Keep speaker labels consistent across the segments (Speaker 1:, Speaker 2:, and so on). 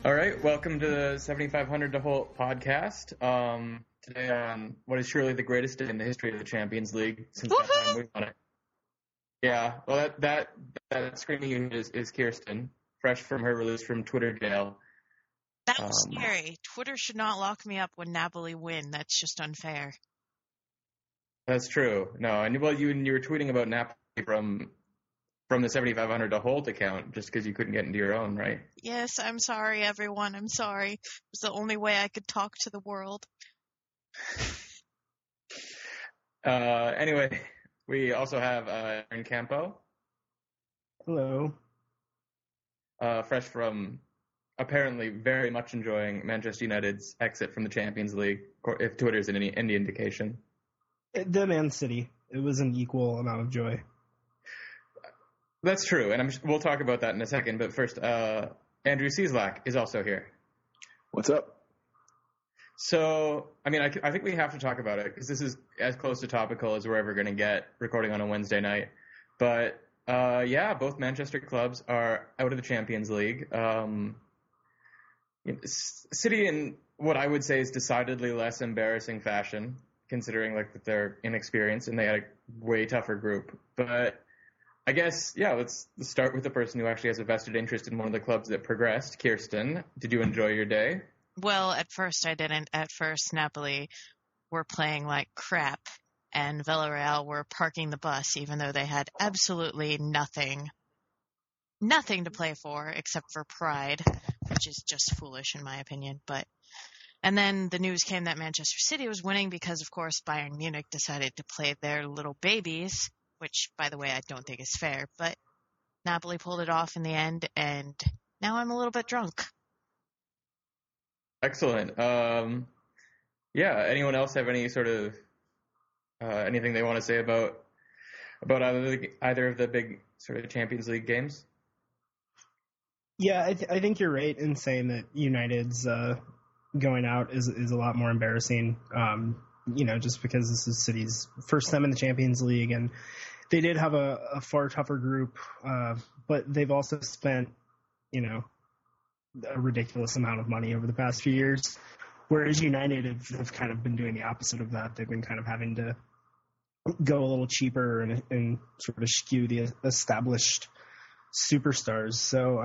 Speaker 1: All right, welcome to the 7500 to Holt podcast. Today on what is surely the greatest day in the history of the Champions League since that time we won it. Yeah, well, that screaming unit is Kirsten, fresh from her release from Twitter jail.
Speaker 2: That was scary. Twitter should not lock me up when Napoli win. That's just unfair.
Speaker 1: That's true. No, and well, you were tweeting about Napoli from the 7500 to Holt account just because you couldn't get into your own, right?
Speaker 2: Yes, I'm sorry, everyone. I'm sorry. It was the only way I could talk to the world.
Speaker 1: Anyway, we also have Aaron Campo.
Speaker 3: Hello.
Speaker 1: Fresh from apparently very much enjoying Manchester United's exit from the Champions League, if Twitter's any indication.
Speaker 3: The Man City. It was an equal amount of joy.
Speaker 1: That's true, and we'll talk about that in a second. But first, Andrew Cieslak is also here.
Speaker 4: What's up?
Speaker 1: So, I mean, I think we have to talk about it because this is as close to topical as we're ever going to get recording on a Wednesday night. But, yeah, both Manchester clubs are out of the Champions League. City in what I would say is decidedly less embarrassing fashion, considering that they're inexperienced and they had a way tougher group. But I guess, yeah, let's start with the person who actually has a vested interest in one of the clubs that progressed. Kirsten, did you enjoy your day?
Speaker 2: Well, at first I didn't. At first, Napoli were playing like crap, and Villarreal were parking the bus, even though they had absolutely nothing to play for except for pride, which is just foolish in my opinion. And then the news came that Manchester City was winning because, of course, Bayern Munich decided to play their little babies, which, by the way, I don't think is fair, but Napoli pulled it off in the end, and now I'm a little bit drunk.
Speaker 1: Excellent. Yeah, anyone else have any sort of anything they want to say about either of the big sort of Champions League games?
Speaker 3: Yeah, I think you're right in saying that United's going out is a lot more embarrassing. Just because this is City's first time in the Champions League, and they did have a far tougher group, but they've also spent, a ridiculous amount of money over the past few years, whereas United have kind of been doing the opposite of that. They've been kind of having to go a little cheaper and sort of skew the established superstars. So,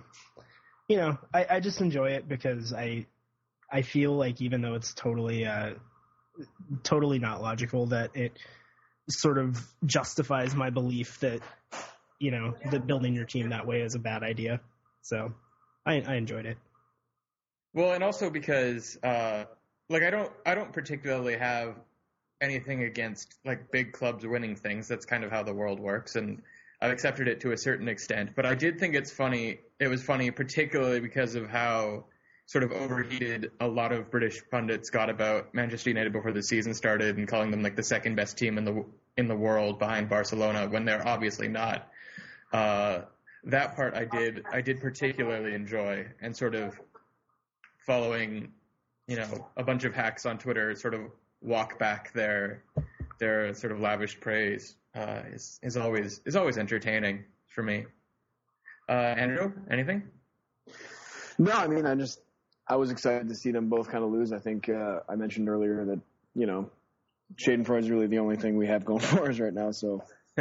Speaker 3: I just enjoy it because I feel like even though it's totally not logical, that it sort of justifies my belief that, that building your team that way is a bad idea. So I enjoyed it.
Speaker 1: Well, and also because, I don't particularly have anything against, big clubs winning things. That's kind of how the world works, and I've accepted it to a certain extent. But I did think it was funny, particularly because of how sort of overheated a lot of British pundits got about Manchester United before the season started and calling them the second best team in the world behind Barcelona when they're obviously not. That part I did particularly enjoy, and sort of following, a bunch of hacks on Twitter sort of walk back their sort of lavish praise is always entertaining for me. Andrew, anything?
Speaker 4: No, I mean, I was excited to see them both kind of lose. I think I mentioned earlier that, Schadenfreude is really the only thing we have going for us right now. So,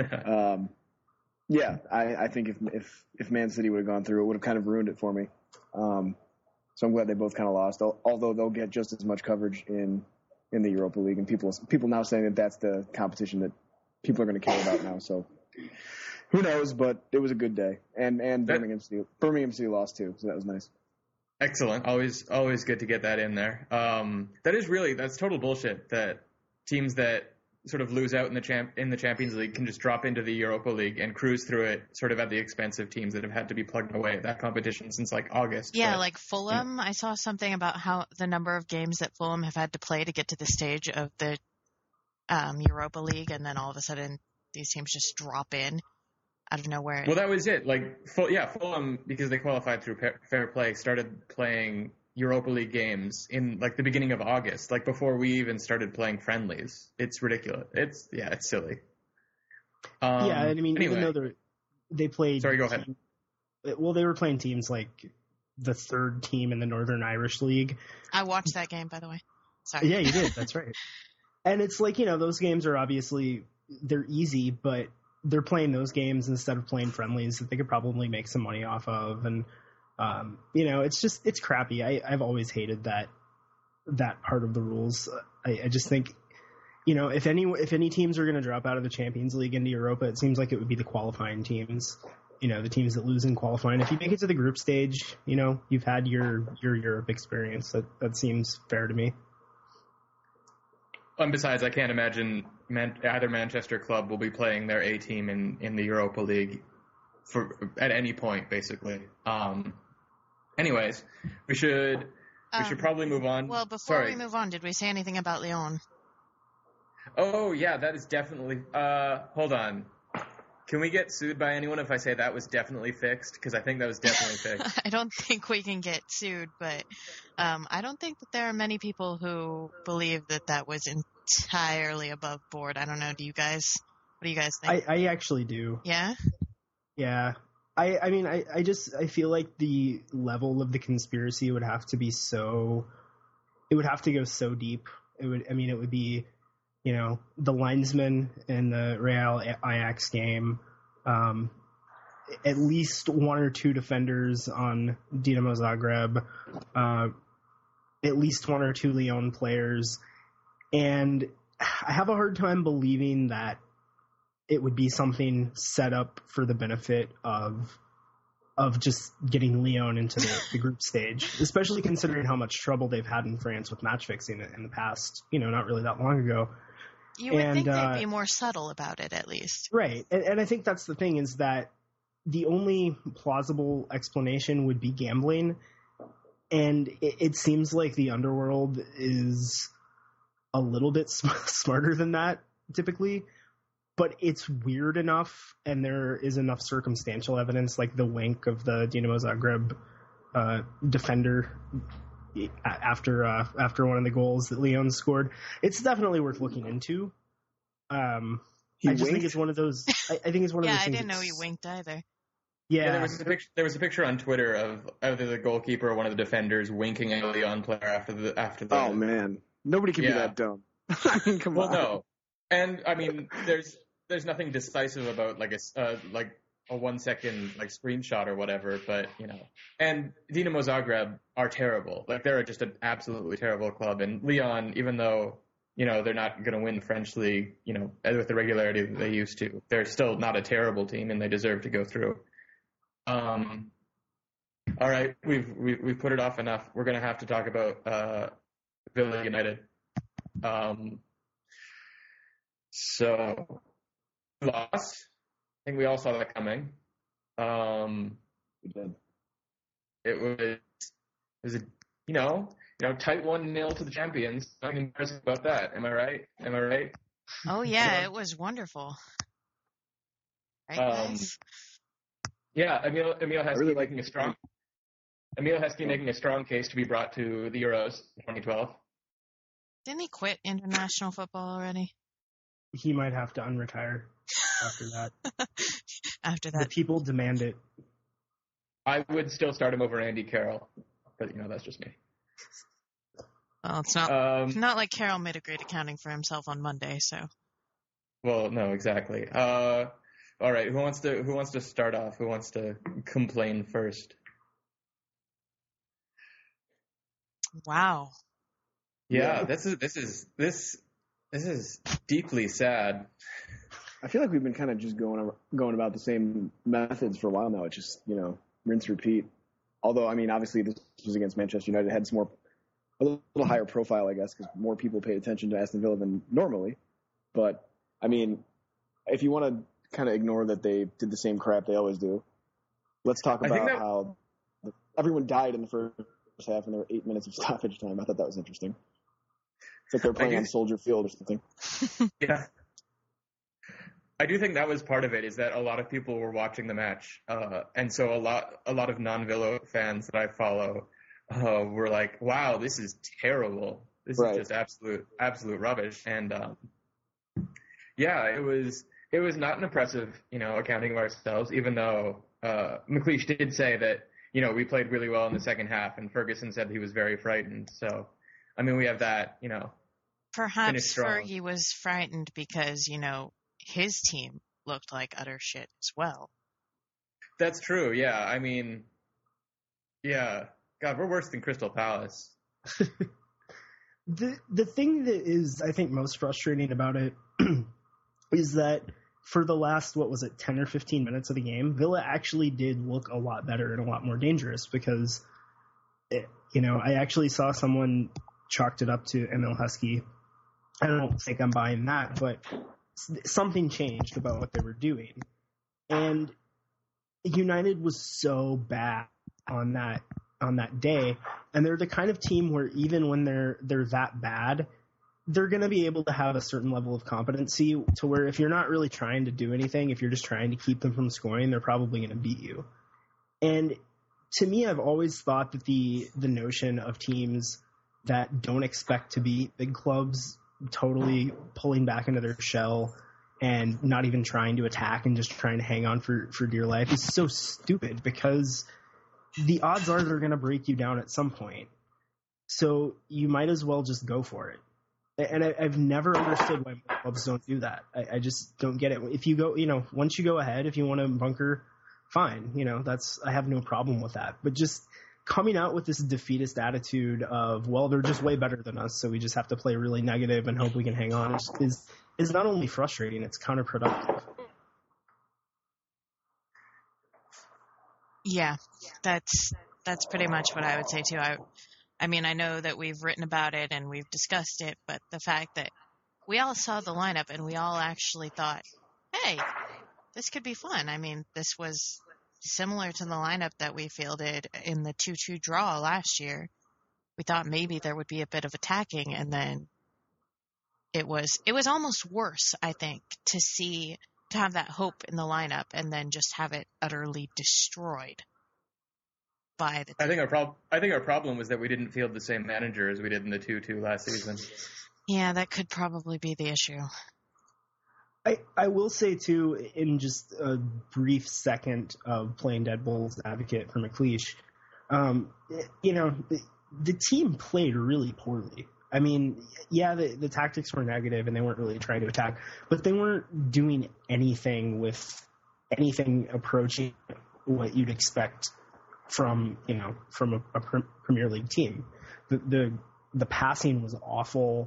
Speaker 4: yeah, I think if Man City would have gone through, it would have kind of ruined it for me. So I'm glad they both kind of lost, although they'll get just as much coverage in the Europa League, and people now saying that that's the competition that people are going to care about now. So who knows? But it was a good day, and Birmingham City lost too, so that was nice.
Speaker 1: Excellent. Always good to get that in there. That's total bullshit that teams that sort of lose out in the Champions League can just drop into the Europa League and cruise through it sort of at the expense of teams that have had to be plugged away at that competition since August.
Speaker 2: Yeah, Fulham. I saw something about how the number of games that Fulham have had to play to get to the stage of the Europa League, and then all of a sudden these teams just drop in out of nowhere.
Speaker 1: Well, that was it. Fulham, because they qualified through fair play, started playing Europa League games in the beginning of August, before we even started playing friendlies. It's ridiculous. It's silly.
Speaker 3: Anyway. Even though they played.
Speaker 1: Sorry, go ahead.
Speaker 3: Well, they were playing teams like the third team in the Northern Irish League.
Speaker 2: I watched that game, by the way. Sorry.
Speaker 3: Yeah, you did. That's right. And it's like, those games are obviously, they're easy, but they're playing those games instead of playing friendlies that they could probably make some money off of. And, it's crappy. I've always hated that part of the rules. I just think, if any teams are going to drop out of the Champions League into Europa, it seems like it would be the qualifying teams, the teams that lose in qualifying. If you make it to the group stage, you've had your Europe experience. That seems fair to me.
Speaker 1: And besides, I can't imagine either Manchester club will be playing their A team in the Europa League at any point, basically. Anyways, we should probably move on.
Speaker 2: Well, before we move on, did we say anything about Lyon?
Speaker 1: Oh, yeah, that is definitely... hold on. Can we get sued by anyone if I say that was definitely fixed? Because I think that was definitely fixed.
Speaker 2: I don't think we can get sued, but I don't think that there are many people who believe that was entirely above board. I don't know. What do you guys think?
Speaker 3: I actually do.
Speaker 2: Yeah?
Speaker 3: Yeah. I feel like the level of the conspiracy would have to be it would have to go so deep. It would be, the linesman in the Real Ajax game, at least one or two defenders on Dinamo Zagreb, at least one or two Lyon players. And I have a hard time believing that it would be something set up for the benefit of just getting Lyon into the group stage, especially considering how much trouble they've had in France with match fixing in the past, not really that long ago.
Speaker 2: You would think they'd be more subtle about it, at least.
Speaker 3: Right. And I think that's the thing, is that the only plausible explanation would be gambling. And it seems like the underworld is a little bit smarter than that, typically. But it's weird enough, and there is enough circumstantial evidence, like the wink of the Dinamo Zagreb defender after one of the goals that Lyon scored. It's definitely worth looking into. I just think it's one of those. I think it's one of those things.
Speaker 2: Yeah, I didn't know he winked either.
Speaker 3: Yeah,
Speaker 1: there was a picture on Twitter of either the goalkeeper or one of the defenders winking at a Lyon player after the.
Speaker 4: Oh man, nobody can be that dumb. I mean, come on.
Speaker 1: Well, no, and I mean, there's nothing decisive about like a 1 second screenshot or whatever, but and Dinamo Zagreb are terrible. They're just an absolutely terrible club, and Lyon, even though they're not going to win the French league, with the regularity that they used to, they're still not a terrible team, and they deserve to go through. All right, we've put it off enough. We're going to have to talk about Villa United. So loss. I think we all saw that coming.
Speaker 4: We did.
Speaker 1: It was a tight 1-0 to the champions. Nothing impressive about that. Am I right?
Speaker 2: Oh yeah, it was wonderful. Right, guys?
Speaker 1: Yeah, Emil Heskey making a strong case to be brought to the Euros 2012.
Speaker 2: Didn't he quit international football already?
Speaker 3: He might have to unretire after that.
Speaker 2: After that.
Speaker 3: The people demand it.
Speaker 1: I would still start him over Andy Carroll, but that's just me.
Speaker 2: Well, it's not like Carroll made a great accounting for himself on Monday, so.
Speaker 1: Well, no, exactly. All right, who wants to start off? Who wants to complain first?
Speaker 2: Wow.
Speaker 1: Yeah, this is deeply sad.
Speaker 4: I feel like we've been kind of just going about the same methods for a while now. It's just, rinse, repeat. Although, obviously this was against Manchester United. It had a little higher profile, I guess, because more people paid attention to Aston Villa than normally. But, if you want to kind of ignore that they did the same crap they always do, let's talk about how everyone died in the first half and there were 8 minutes of stoppage time. I thought that was interesting. It's like they're playing on Soldier Field or something.
Speaker 1: Yeah. I do think that was part of it, is that a lot of people were watching the match. And so a lot of non-Villa fans that I follow were like, wow, this is terrible. This is just absolute rubbish. And it was not an impressive, accounting of ourselves, even though McLeish did say that, we played really well in the second half, and Ferguson said he was very frightened. So, I mean, we have that,
Speaker 2: Perhaps Fergie was frightened because, his team looked like utter shit as well.
Speaker 1: That's true, yeah. I mean, yeah. God, we're worse than Crystal Palace.
Speaker 3: The thing that is, I think, most frustrating about it is that for the last, 10 or 15 minutes of the game, Villa actually did look a lot better and a lot more dangerous because, I actually saw someone chalked it up to Emil Heskey. I don't think I'm buying that, but something changed about what they were doing. And United was so bad on that day, and they're the kind of team where even when they're that bad, they're going to be able to have a certain level of competency to where if you're not really trying to do anything, if you're just trying to keep them from scoring, they're probably going to beat you. And to me, I've always thought that the notion of teams that don't expect to beat big clubs totally pulling back into their shell and not even trying to attack and just trying to hang on for dear life is so stupid, because the odds are they're going to break you down at some point. So you might as well just go for it. And I've never understood why clubs don't do that. I just don't get it. If you go, once you go ahead, if you want to bunker, fine. I have no problem with that. But just coming out with this defeatist attitude of, well, they're just way better than us, so we just have to play really negative and hope we can hang on is not only frustrating, it's counterproductive.
Speaker 2: Yeah, that's pretty much what I would say too. I mean, I know that we've written about it and we've discussed it, but the fact that we all saw the lineup and we all actually thought, hey, this could be fun. I mean, this was similar to the lineup that we fielded in the 2-2 draw last year. We thought maybe there would be a bit of attacking, and then it was almost worse, I think, to have that hope in the lineup and then just have it utterly destroyed by the team.
Speaker 1: I think our problem was that we didn't field the same manager as we did in the 2-2 last season.
Speaker 2: Yeah, that could probably be the issue.
Speaker 3: I will say, too, in just a brief second of playing devil's advocate for McLeish, the team played really poorly. I mean, yeah, the tactics were negative and they weren't really trying to attack, but they weren't doing anything approaching what you'd expect from a Premier League team. The passing was awful.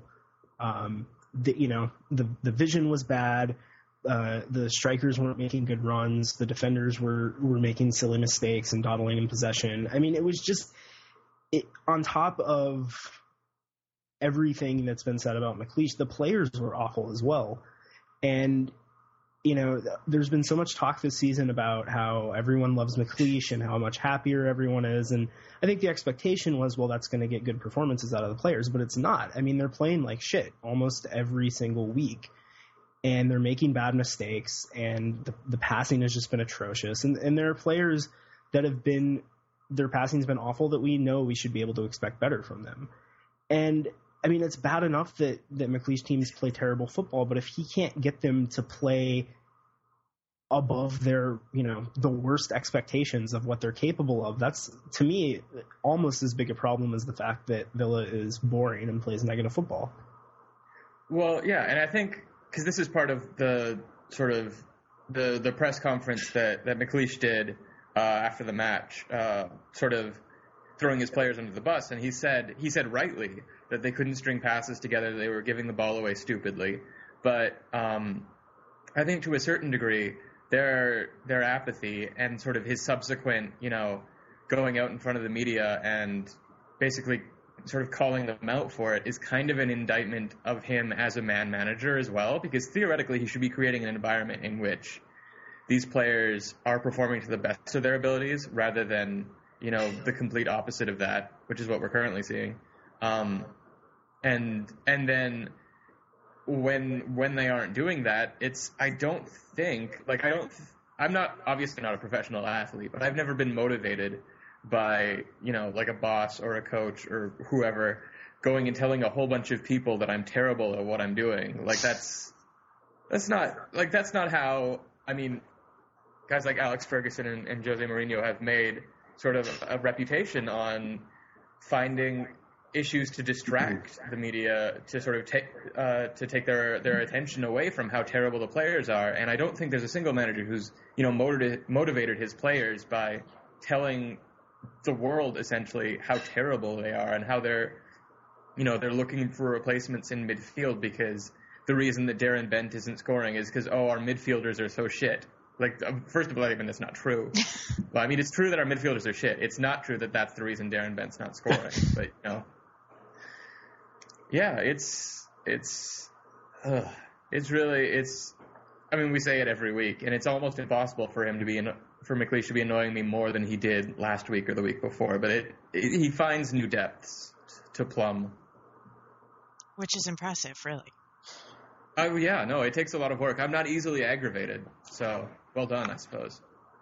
Speaker 3: The vision was bad. The strikers weren't making good runs. The defenders were making silly mistakes and dawdling in possession. I mean, it was just on top of everything that's been said about McLeish, the players were awful as well. And there's been so much talk this season about how everyone loves McLeish and how much happier everyone is. And I think the expectation was, well, that's going to get good performances out of the players, but it's not. I mean, they're playing like shit almost every single week, and they're making bad mistakes, and the passing has just been atrocious. And there are players that their passing's been awful that we know we should be able to expect better from them. And I mean, it's bad enough that McLeish teams play terrible football, but if he can't get them to play above their, the worst expectations of what they're capable of, that's, to me, almost as big a problem as the fact that Villa is boring and plays negative football.
Speaker 1: Well, yeah, and I think, because this is part of the sort of the press conference that McLeish did after the match, sort of throwing his players under the bus, and he said rightly that they couldn't string passes together, they were giving the ball away stupidly. But I think to a certain degree, their apathy and sort of his subsequent, going out in front of the media and basically sort of calling them out for it is kind of an indictment of him as a man manager as well, because theoretically he should be creating an environment in which these players are performing to the best of their abilities rather than, the complete opposite of that, which is what we're currently seeing. And then when they aren't doing that, I'm obviously not a professional athlete, but I've never been motivated by, like a boss or a coach or whoever going and telling a whole bunch of people that I'm terrible at what I'm doing. Like that's not how, I mean, guys like Alex Ferguson and Jose Mourinho have made sort of a reputation on finding issues to distract the media, to sort of take their attention away from how terrible the players are. And I don't think there's a single manager who's motivated his players by telling the world essentially how terrible they are and how they're looking for replacements in midfield, because the reason that Darren Bent isn't scoring is because our midfielders are so shit. Like, first of all, even that's not true. Well, I mean, it's true that our midfielders are shit. It's not true that that's the reason Darren Bent's not scoring. But yeah, it's really. I mean, we say it every week, and it's almost impossible for McLeish to be annoying me more than he did last week or the week before. But he finds new depths to plumb,
Speaker 2: which is impressive, really.
Speaker 1: Oh yeah, no, it takes a lot of work. I'm not easily aggravated, so well done, I suppose.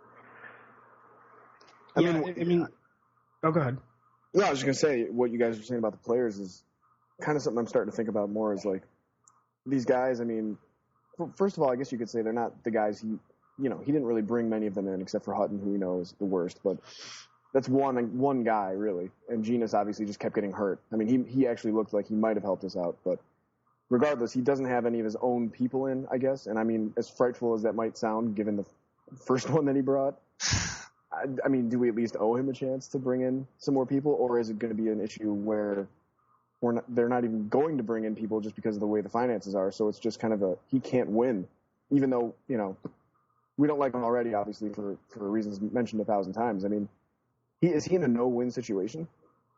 Speaker 3: I mean, oh, go ahead.
Speaker 4: No, I was just gonna say what you guys were saying about the players is kind of something I'm starting to think about more. Is like these guys. I mean, first of all, I guess you could say they're not the guys he didn't really bring many of them in except for Hutton, who we know is the worst. But that's one guy really, and Genius obviously just kept getting hurt. I mean, he actually looked like he might have helped us out, but regardless, he doesn't have any of his own people in, I guess. And I mean, as frightful as that might sound, given the first one that he brought, I mean, do we at least owe him a chance to bring in some more people, or is it going to be an issue where they're not even going to bring in people just because of the way the finances are? So it's just kind of he can't win, even though, we don't like him already, obviously, for reasons mentioned 1,000 times. I mean, is he in a no-win situation?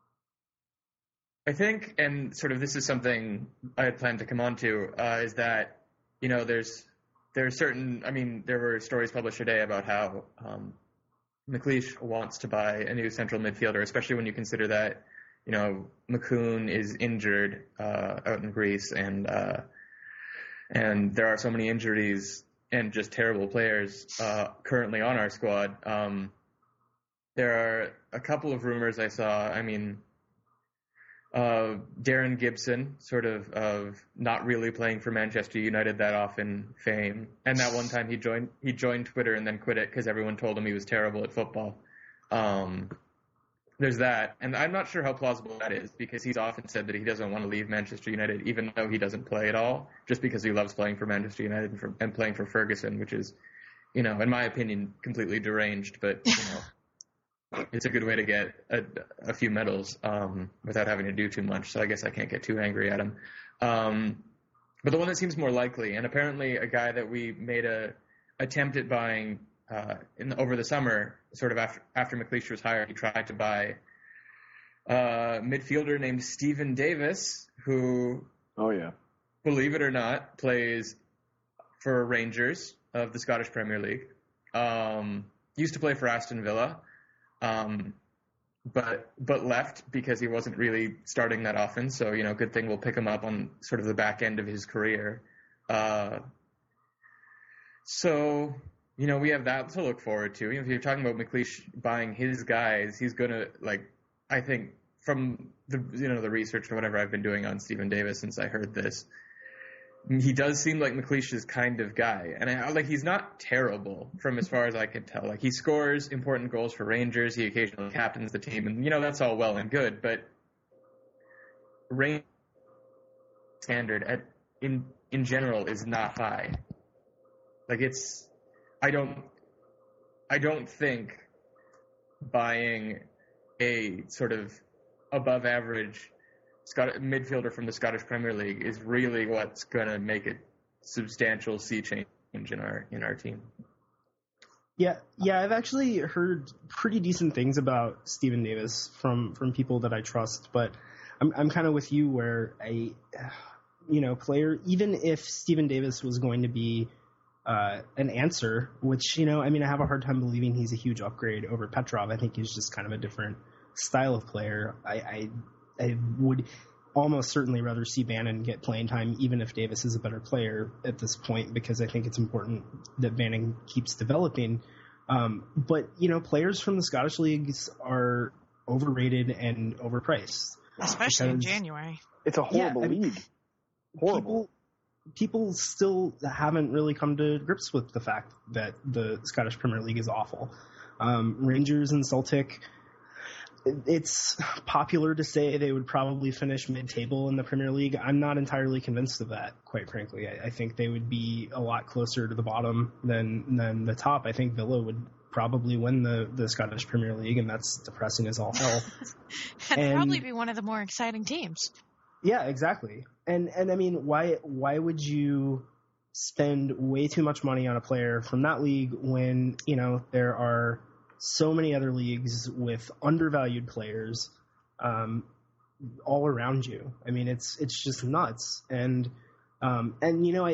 Speaker 1: I think, and sort of this is something I had planned to come on to, is that, there's certain, I mean, there were stories published today about how McLeish wants to buy a new central midfielder, especially when you consider that, McCoon is injured out in Greece, and there are so many injuries and just terrible players currently on our squad. There are a couple of rumors I saw. I mean, Darren Gibson, sort of not really playing for Manchester United that often fame. And that one time he joined Twitter and then quit it because everyone told him he was terrible at football. There's that. And I'm not sure how plausible that is, because he's often said that he doesn't want to leave Manchester United, even though he doesn't play at all, just because he loves playing for Manchester United and playing for Ferguson, which is, in my opinion, completely deranged. But, it's a good way to get a few medals without having to do too much, so I guess I can't get too angry at him. But the one that seems more likely, and apparently a guy that we made a attempt at buying over the summer, sort of after McLeish was hired, he tried to buy a midfielder named Stephen Davis, who, believe it or not, plays for Rangers of the Scottish Premier League. Used to play for Aston Villa. But left because he wasn't really starting that often. So, good thing we'll pick him up on sort of the back end of his career. So, we have that to look forward to. If you're talking about McLeish buying his guys, he's going to, I think from the research or whatever I've been doing on Stephen Davis since I heard this, he does seem like McLeish's kind of guy. And he's not terrible from as far as I can tell. He scores important goals for Rangers. He occasionally captains the team. And, that's all well and good. But Rangers standard in general is not high. I don't think buying a sort of above average midfielder from the Scottish Premier League is really what's going to make a substantial sea change in our team.
Speaker 3: Yeah, I've actually heard pretty decent things about Stephen Davis from people that I trust, but I'm kind of with you where player, even if Stephen Davis was going to be an answer, which, I have a hard time believing he's a huge upgrade over Petrov. I think he's just kind of a different style of player. I would almost certainly rather see Bannon get playing time, even if Davis is a better player at this point, because I think it's important that Bannon keeps developing. But, players from the Scottish leagues are overrated and overpriced.
Speaker 2: Especially in January.
Speaker 4: It's a horrible league. Horrible.
Speaker 3: People still haven't really come to grips with the fact that the Scottish Premier League is awful. Rangers and Celtic, it's popular to say they would probably finish mid-table in the Premier League. I'm not entirely convinced of that, quite frankly. I think they would be a lot closer to the bottom than the top. I think Villa would probably win the Scottish Premier League, and that's depressing as all hell.
Speaker 2: And probably be one of the more exciting teams.
Speaker 3: Yeah, exactly. And I mean, why would you spend way too much money on a player from that league when, you know, there are so many other leagues with undervalued players all around you? I mean, it's just nuts. And you know,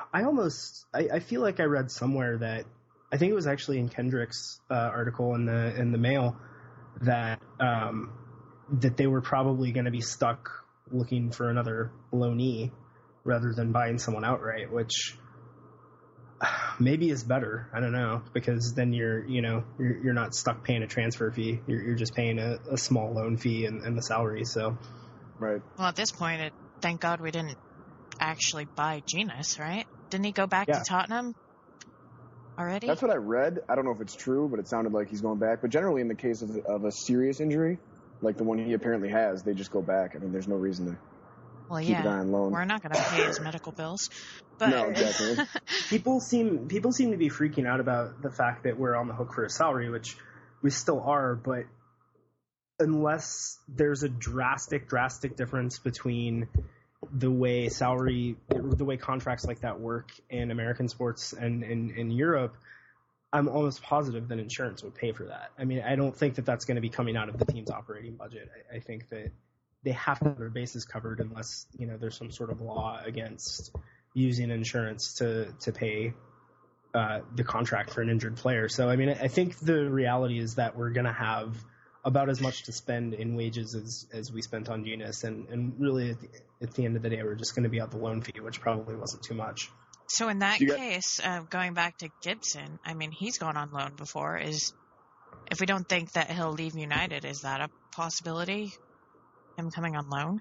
Speaker 3: I feel like I read somewhere that, I think it was actually in Kendrick's article in the Mail, that that they were probably going to be stuck looking for another loanee rather than buying someone outright, which maybe is better. I don't know, because then you're not stuck paying a transfer fee. You're just paying a small loan fee and the salary. So,
Speaker 4: Right.
Speaker 2: Well, at this point, thank God we didn't actually buy Genus, right? Didn't he go back to Tottenham already?
Speaker 4: That's what I read. I don't know if it's true, but it sounded like he's going back. But generally, in the case of a serious injury, like the one he apparently has, they just go back. I mean, there's no reason to keep it on loan.
Speaker 2: We're not going to pay his medical bills. But
Speaker 4: No, exactly.
Speaker 3: people seem to be freaking out about the fact that we're on the hook for a salary, which we still are. But unless there's a drastic difference between the way contracts like that work in American sports and in Europe, I'm almost positive that insurance would pay for that. I mean, I don't think that that's going to be coming out of the team's operating budget. I think that they have to have their bases covered unless, you know, there's some sort of law against using insurance to pay the contract for an injured player. So, I mean, I think the reality is that we're going to have about as much to spend in wages as we spent on Genus. And really, at the end of the day, we're just going to be out the loan fee, which probably wasn't too much.
Speaker 2: So in that case, going back to Gibson, I mean, he's gone on loan before. If we don't think that he'll leave United, is that a possibility? Him coming on loan?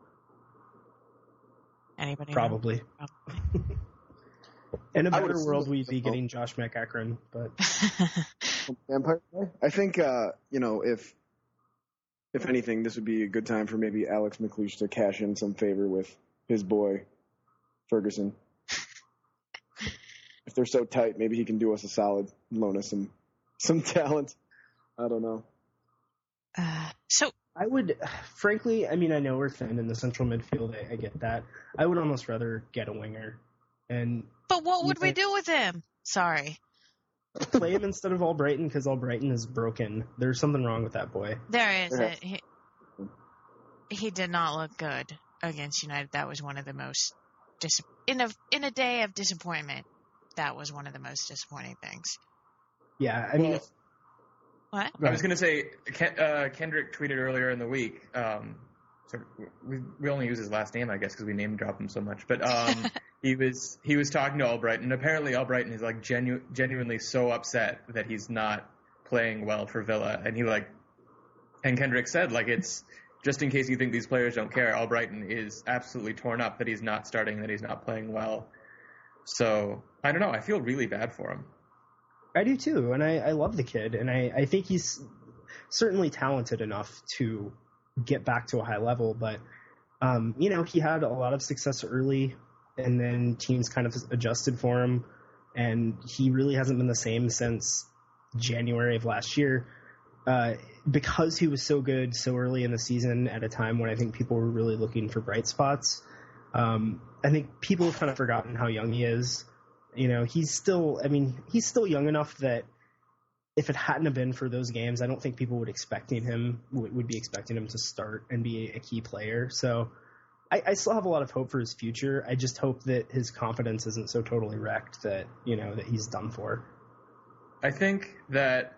Speaker 2: Anybody?
Speaker 3: Probably.
Speaker 2: Probably.
Speaker 3: In a better world, we'd be getting Josh McEachran, but
Speaker 4: Vampire. I think you know, if anything, this would be a good time for maybe Alex McLeish to cash in some favor with his boy Ferguson. If they're so tight, maybe he can do us a solid, loan us some talent. I don't know.
Speaker 2: So
Speaker 3: I would, frankly, I mean, I know we're thin in the central midfield. I get that. I would almost rather get a winger.
Speaker 2: But what would we do with him? Sorry.
Speaker 3: Play him instead of Albrighton, because Albrighton is broken. There's something wrong with that boy.
Speaker 2: There is. He did not look good against United. That was one of the most in a day of disappointment. That was one of the most disappointing things.
Speaker 3: Yeah, I mean,
Speaker 2: what?
Speaker 1: I was going to say, Kendrick tweeted earlier in the week. We only use his last name, I guess, because we name drop him so much. But he was talking to Albrighton, and apparently Albrighton is like genuinely so upset that he's not playing well for Villa, and Kendrick said, like, it's just in case you think these players don't care, Albrighton is absolutely torn up that he's not starting, that he's not playing well. So I don't know. I feel really bad for him.
Speaker 3: I do too, and I love the kid, and I think he's certainly talented enough to get back to a high level, but you know, he had a lot of success early, and then teams kind of adjusted for him, and he really hasn't been the same since January of last year, because he was so good so early in the season at a time when I think people were really looking for bright spots. I think people have kind of forgotten how young he is. You know, he's still young enough that if it hadn't have been for those games, I don't think people would be expecting him to start and be a key player. So I still have a lot of hope for his future. I just hope that his confidence isn't so totally wrecked that, you know, that he's done for.
Speaker 1: I think that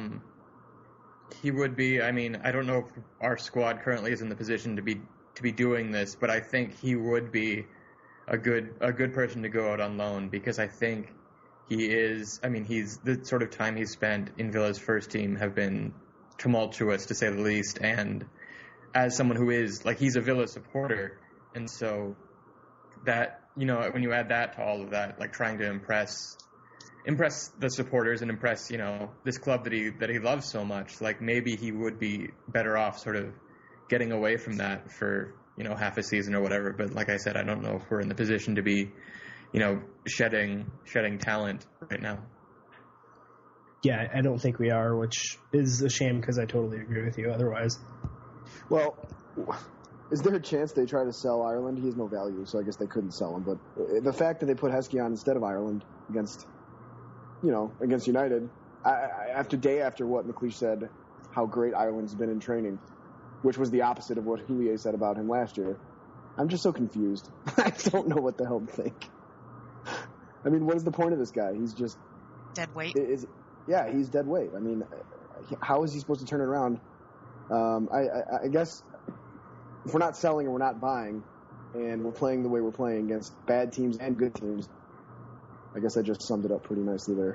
Speaker 1: he would be. I mean, I don't know if our squad currently is in the position to be doing this, but I think he would be a good person to go out on loan, because I think he is. I mean, he's the sort of time he's spent in Villa's first team have been tumultuous, to say the least. And as someone who is, like, he's a Villa supporter, and so that, you know, when you add that to all of that, like trying to impress impress the supporters and impress, this club that he loves so much. Like maybe he would be better off sort of getting away from that for, half a season or whatever. But like I said, I don't know if we're in the position to be, shedding talent right now.
Speaker 3: Yeah, I don't think we are, which is a shame because I totally agree with you otherwise.
Speaker 4: Well, is there a chance they try to sell Ireland? He has no value, so I guess they couldn't sell him. But the fact that they put Heskey on instead of Ireland against United, after what McLeish said, how great Ireland's been in training, which was the opposite of what Houllier said about him last year. I'm just so confused. I don't know what the hell to think. I mean, what is the point of this guy? He's just
Speaker 2: dead weight.
Speaker 4: Yeah, he's dead weight. I mean, how is he supposed to turn it around? I guess if we're not selling and we're not buying, and we're playing the way we're playing against bad teams and good teams, I guess I just summed it up pretty nicely there.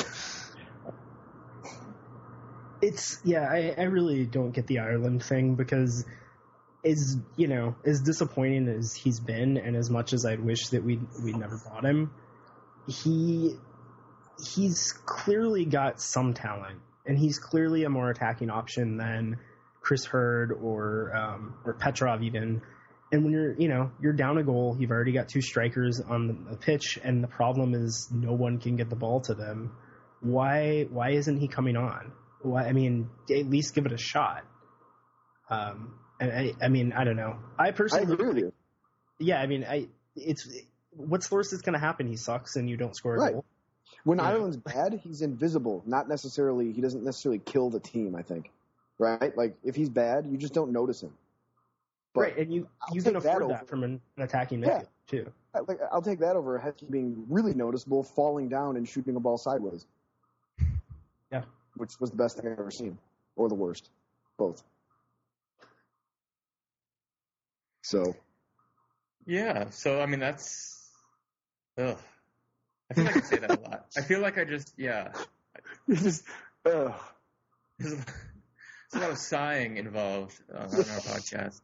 Speaker 3: I really don't get the Ireland thing because as disappointing as he's been and as much as I'd wish that we'd never bought him, he's clearly got some talent, and he's clearly a more attacking option than Chris Hurd or Petrov even. And when you're down a goal, you've already got two strikers on the pitch, and the problem is no one can get the ball to them. Why isn't he coming on? Why? I mean, at least give it a shot. I don't know. I personally
Speaker 4: agree with you.
Speaker 3: Yeah, I mean, what's the worst that's going to happen? He sucks and you don't score a goal.
Speaker 4: When Ireland's bad, he's invisible. He doesn't necessarily kill the team, I think. Right? Like, if he's bad, you just don't notice him. But
Speaker 3: right, and you can afford that from an attacking midfield, too.
Speaker 4: I'll take that over Heskey being really noticeable, falling down and shooting a ball sideways.
Speaker 3: Yeah.
Speaker 4: Which was the best thing I've ever seen. Or the worst. Both. So.
Speaker 1: Yeah, so, I mean, that's... Ugh. I feel like I say that a lot. I feel like I just, yeah.
Speaker 4: Just, ugh.
Speaker 1: There's a lot of sighing involved on our podcast.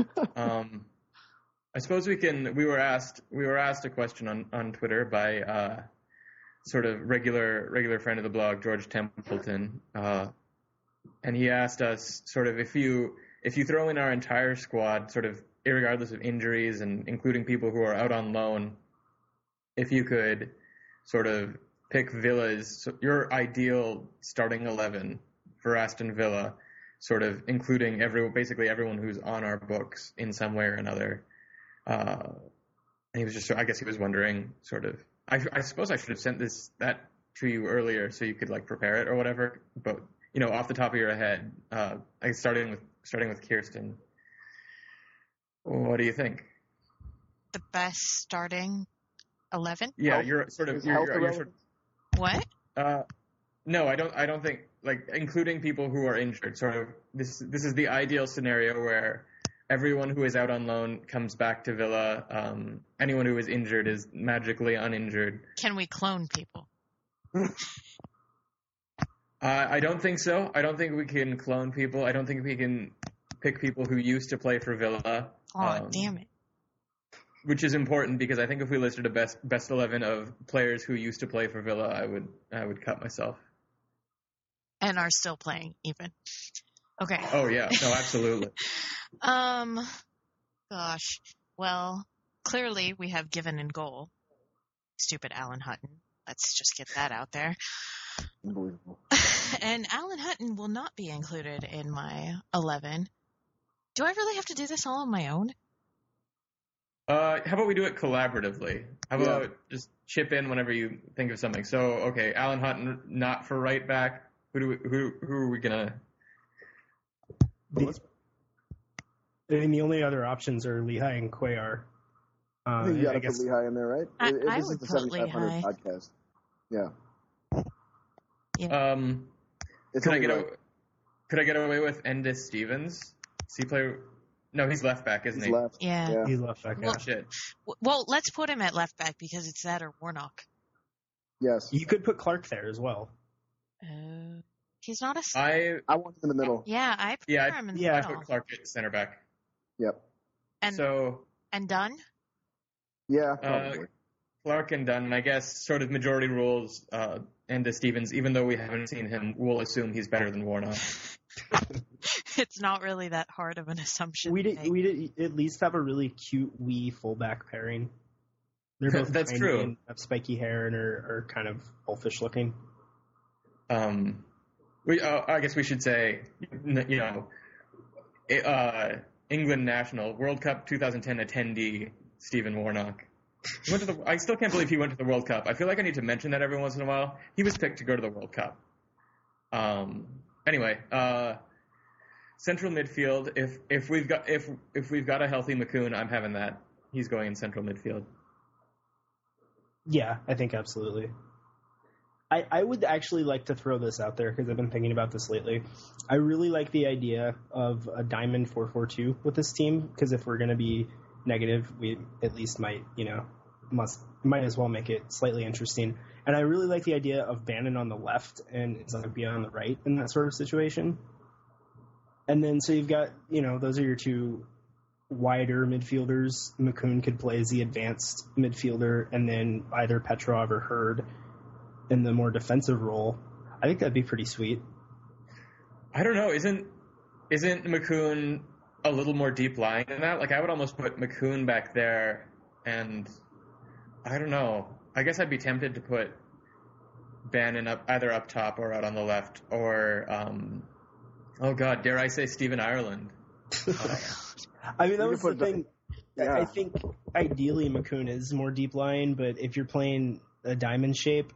Speaker 1: I suppose we were asked a question on Twitter by sort of regular friend of the blog, George Templeton, and he asked us sort of if you throw in our entire squad, sort of irregardless of injuries and including people who are out on loan, if you could sort of pick your ideal starting 11 for Aston Villa, sort of including basically everyone who's on our books in some way or another. And he was just, I guess he was wondering sort of, I suppose I should have sent that to you earlier so you could like prepare it or whatever. But, off the top of your head, starting with Kirsten, what do you think?
Speaker 2: The best starting 11?
Speaker 1: Yeah, you're sort of,
Speaker 2: What?
Speaker 1: No, I don't think, like, including people who are injured, sort of, this is the ideal scenario where everyone who is out on loan comes back to Villa. Anyone who is injured is magically uninjured.
Speaker 2: Can we clone people?
Speaker 1: I don't think so. I don't think we can clone people. I don't think we can pick people who used to play for Villa.
Speaker 2: Oh, damn it.
Speaker 1: Which is important because I think if we listed a best 11 of players who used to play for Villa, I would cut myself.
Speaker 2: And are still playing even. Okay.
Speaker 1: Oh yeah, no, absolutely.
Speaker 2: Gosh. Well, clearly we have Given in goal. Stupid Alan Hutton. Let's just get that out there.
Speaker 4: Unbelievable.
Speaker 2: And Alan Hutton will not be included in my 11. Do I really have to do this all on my own?
Speaker 1: How about we do it collaboratively? How about just chip in whenever you think of something? So, okay, Alan Hutton not for right back. Who are we gonna?
Speaker 3: The only other options are Lehigh and Cuellar.
Speaker 4: You gotta put Lehigh in there, right?
Speaker 2: I
Speaker 4: this
Speaker 2: would
Speaker 4: is the
Speaker 2: put
Speaker 4: 7500
Speaker 2: Lehigh.
Speaker 4: podcast. Yeah.
Speaker 1: Could I get away with Endis Stevens? Does he play? No, he's left back, isn't he?
Speaker 4: Left.
Speaker 2: Yeah.
Speaker 3: He's left back.
Speaker 2: Well,
Speaker 1: Shit.
Speaker 2: Well, let's put him at left back because it's that or Warnock.
Speaker 4: Yes.
Speaker 3: You could put Clark there as well.
Speaker 2: He's not a.
Speaker 4: I want him in the middle.
Speaker 2: Yeah, I prefer him in the
Speaker 1: I
Speaker 2: middle.
Speaker 1: put Clark at center back.
Speaker 4: Yep.
Speaker 2: And
Speaker 1: So
Speaker 2: Dunn?
Speaker 4: Yeah, probably.
Speaker 1: Clark and Dunn, and I guess sort of majority rules, and Stevens, even though we haven't seen him, we'll assume he's better than Warnock.
Speaker 2: It's not really that hard of an assumption.
Speaker 3: We did at least have a really cute wee fullback pairing. They're both
Speaker 1: That's
Speaker 3: tiny
Speaker 1: true.
Speaker 3: and have spiky hair and are kind of wolfish looking.
Speaker 1: I guess we should say, England national World Cup 2010 attendee Stephen Warnock. I still can't believe he went to the World Cup. I feel like I need to mention that every once in a while. He was picked to go to the World Cup. Anyway, central midfield. If we've got a healthy McCoon, I'm having that. He's going in central midfield.
Speaker 3: Yeah, I think absolutely. I would actually like to throw this out there because I've been thinking about this lately. I really like the idea of a diamond 4-4-2 with this team because if we're going to be negative, we at least might as well make it slightly interesting. And I really like the idea of Bannon on the left and Zagbia on the right in that sort of situation. And then so you've got, those are your two wider midfielders. McCoon could play as the advanced midfielder, and then either Petrov or Hurd in the more defensive role. I think that'd be pretty sweet.
Speaker 1: I don't know. Isn't McCoon a little more deep lying than that? Like, I would almost put McCoon back there, and I don't know. I guess I'd be tempted to put Bannon either up top or out on the left, or oh God, dare I say Stephen Ireland?
Speaker 3: I mean, that was the thing.
Speaker 4: Yeah.
Speaker 3: I think ideally McCoon is more deep lying, but if you're playing a diamond shape,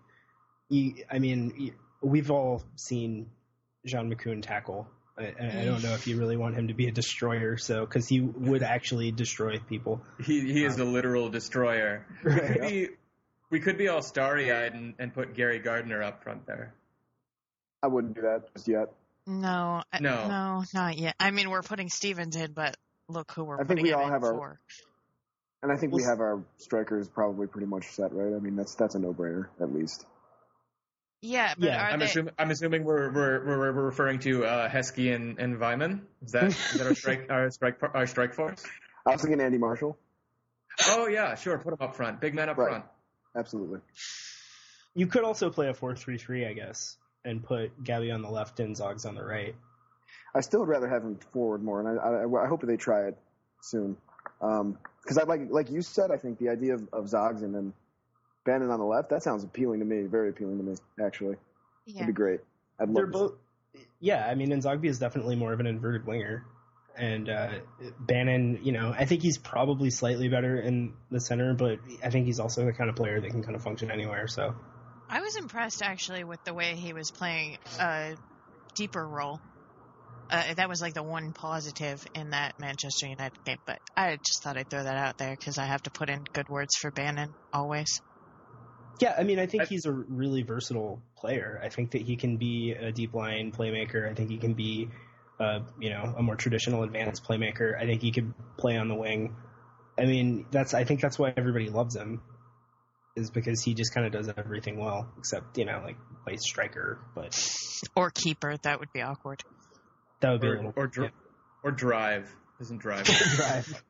Speaker 3: we've all seen Jean McCoon tackle. I don't know if you really want him to be a destroyer, because he would actually destroy people.
Speaker 1: He is a literal destroyer.
Speaker 3: Right.
Speaker 1: We could be all starry-eyed and put Gary Gardner up front there.
Speaker 4: I wouldn't do that just yet.
Speaker 2: No, not yet. I mean, we're putting Stevens in, but look who we're putting him in for.
Speaker 4: And I think we have our strikers probably pretty much set, right? I mean, that's a no-brainer, at least.
Speaker 2: Yeah, but
Speaker 3: Yeah.
Speaker 1: I'm assuming we're referring to Heskey and Vyman. Is that our strike force?
Speaker 4: I was thinking Andy Marshall.
Speaker 1: Oh yeah, sure. Put him up front. Big man up front.
Speaker 4: Absolutely.
Speaker 3: You could also play a 4-3-3, I guess, and put Gabby on the left and Zogs on the right.
Speaker 4: I still would rather have him forward more, and I hope that they try it soon. Because I like you said, I think the idea of Zogs and then Bannon on the left, that sounds appealing to me, very appealing to me, actually.
Speaker 2: Yeah.
Speaker 4: It'd be great. I'd love
Speaker 3: They're
Speaker 4: to
Speaker 3: both. Yeah, I mean, Nzogby is definitely more of an inverted winger. And Bannon, I think he's probably slightly better in the center, but I think he's also the kind of player that can kind of function anywhere. So
Speaker 2: I was impressed, actually, with the way he was playing a deeper role. That was like the one positive in that Manchester United game, but I just thought I'd throw that out there because I have to put in good words for Bannon always.
Speaker 3: yeah, I mean, I think he's a really versatile player. I think that he can be a deep line playmaker. I think he can be a more traditional advanced playmaker. I think he could play on the wing. I mean, I think that's why everybody loves him, is because he just kind of does everything well, except, like plays striker, but
Speaker 2: Or keeper, that would be awkward.
Speaker 3: that would be a little
Speaker 1: Or drive. Isn't drive.
Speaker 3: drive.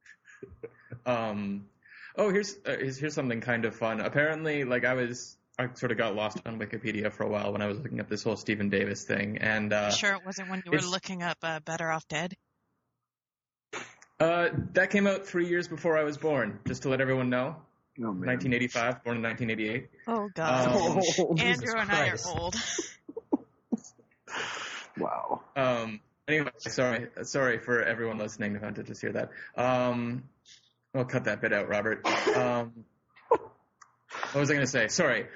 Speaker 1: Here's something kind of fun. Apparently, I sort of got lost on Wikipedia for a while when I was looking up this whole Stephen Davis thing, and
Speaker 2: Sure it wasn't when you were looking up Better Off Dead?
Speaker 1: That came out 3 years before I was born. Just to let everyone know,
Speaker 4: Oh, man.
Speaker 1: 1985, born in 1988.
Speaker 2: Oh, God.
Speaker 4: Oh,
Speaker 2: Andrew and I are
Speaker 3: Christ.
Speaker 2: old.
Speaker 4: wow.
Speaker 1: Anyway, sorry for everyone listening who had to just hear that. I'll cut that bit out, Robert. What was I going to say? Sorry.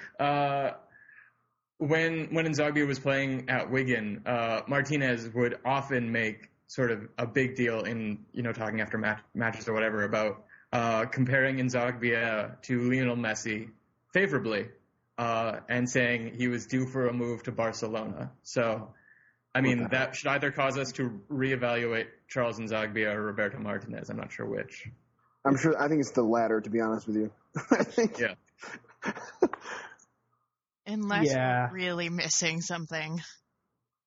Speaker 1: When Nzogby was playing at Wigan, Martinez would often make sort of a big deal in, talking after matches or whatever about comparing Nzogby to Lionel Messi favorably and saying he was due for a move to Barcelona. So, I mean, that should either cause us to reevaluate Charles Nzogby or Roberto Martinez. I'm not sure which.
Speaker 4: I think it's the latter, to be honest with you. I think.
Speaker 1: Yeah.
Speaker 2: Unless
Speaker 3: Yeah.
Speaker 2: we're really missing something.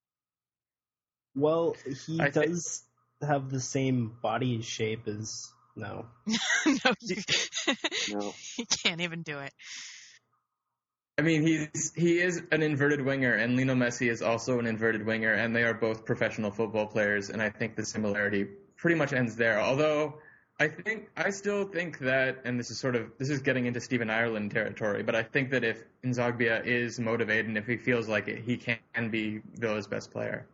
Speaker 3: Well, he does have the same body shape as No.
Speaker 2: No,
Speaker 4: No.
Speaker 2: you can't even do it.
Speaker 1: I mean, he is an inverted winger, and Lionel Messi is also an inverted winger, and they are both professional football players, and I think the similarity pretty much ends there. Although I still think that, and this is getting into Stephen Ireland territory, but I think that if Nzogbia is motivated and if he feels like it, he can be Villa's best player.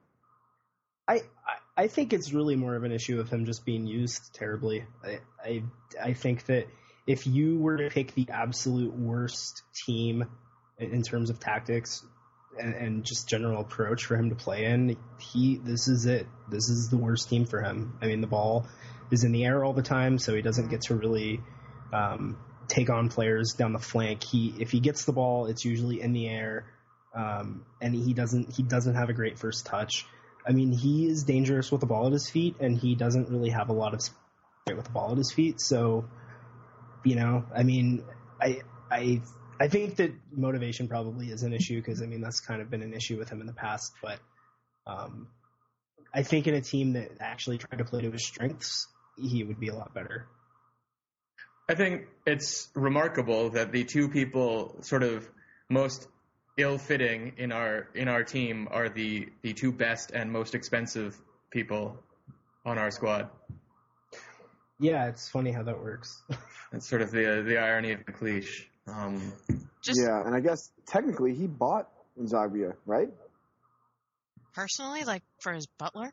Speaker 3: I think it's really more of an issue of him just being used terribly. I think that if you were to pick the absolute worst team in terms of tactics and just general approach for him to play in, this is it. This is the worst team for him. I mean, the ball is in the air all the time, so he doesn't get to really take on players down the flank. If he gets the ball, it's usually in the air, and he doesn't have a great first touch. I mean, he is dangerous with the ball at his feet, and he doesn't really have a lot of speed with the ball at his feet. So, I mean, I think that motivation probably is an issue because, I mean, that's kind of been an issue with him in the past. But I think in a team that actually tried to play to his strengths, he would be a lot better.
Speaker 1: I think it's remarkable that the two people sort of most ill-fitting in our team are the two best and most expensive people on our squad.
Speaker 3: Yeah, it's funny how that works.
Speaker 1: That's sort of the irony of McLeish.
Speaker 4: Yeah, and I guess technically he bought Nzogbia, right?
Speaker 2: Personally, like for his butler?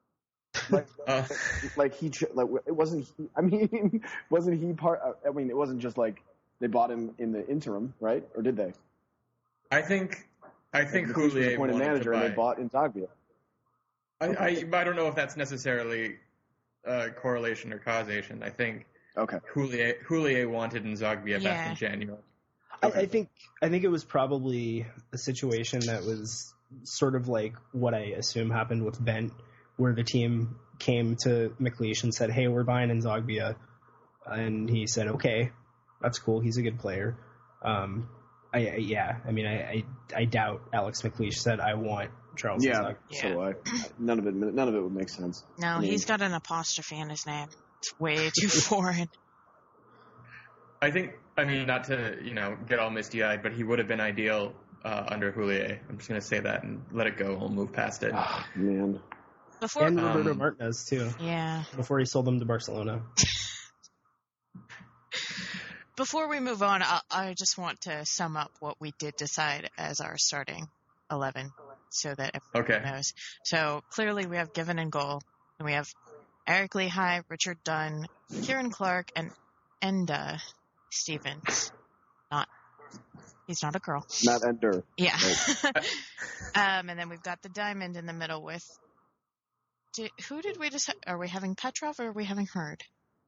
Speaker 4: Wasn't he part? I mean, it wasn't just like they bought him in the interim, right? Or did they?
Speaker 1: I think Houllier
Speaker 4: appointed manager and they bought Nzogbia.
Speaker 1: I don't know if that's necessarily correlation or causation. I think Houllier wanted Nzogbia back in January.
Speaker 3: I think it was probably a situation that was sort of like what I assume happened with Bent, where the team came to McLeish and said, "Hey, we're buying Nzogbia," and he said, "Okay, that's cool. He's a good player." I doubt Alex McLeish said, "I want Charles Nzogbia."
Speaker 4: So do I. None of it would make sense.
Speaker 2: No, he's got an apostrophe in his name. It's way too foreign.
Speaker 1: I mean, not to, get all misty-eyed, but he would have been ideal under Houllier. I'm just going to say that and let it go. We'll move past it.
Speaker 4: Oh, man.
Speaker 3: And Roberto Martinez, too.
Speaker 2: Yeah.
Speaker 3: Before he sold them to Barcelona.
Speaker 2: Before we move on, I just want to sum up what we did decide as our starting 11 so that everyone knows. So clearly we have Given in goal, and we have Eric Lehigh, Richard Dunn, Kieran Clark, and Enda Stevens. He's not a girl.
Speaker 4: Not Ender.
Speaker 2: Yeah.
Speaker 4: Right.
Speaker 2: And then we've got the diamond in the middle with. Who did we decide? Are we having Petrov or are we having Hurd?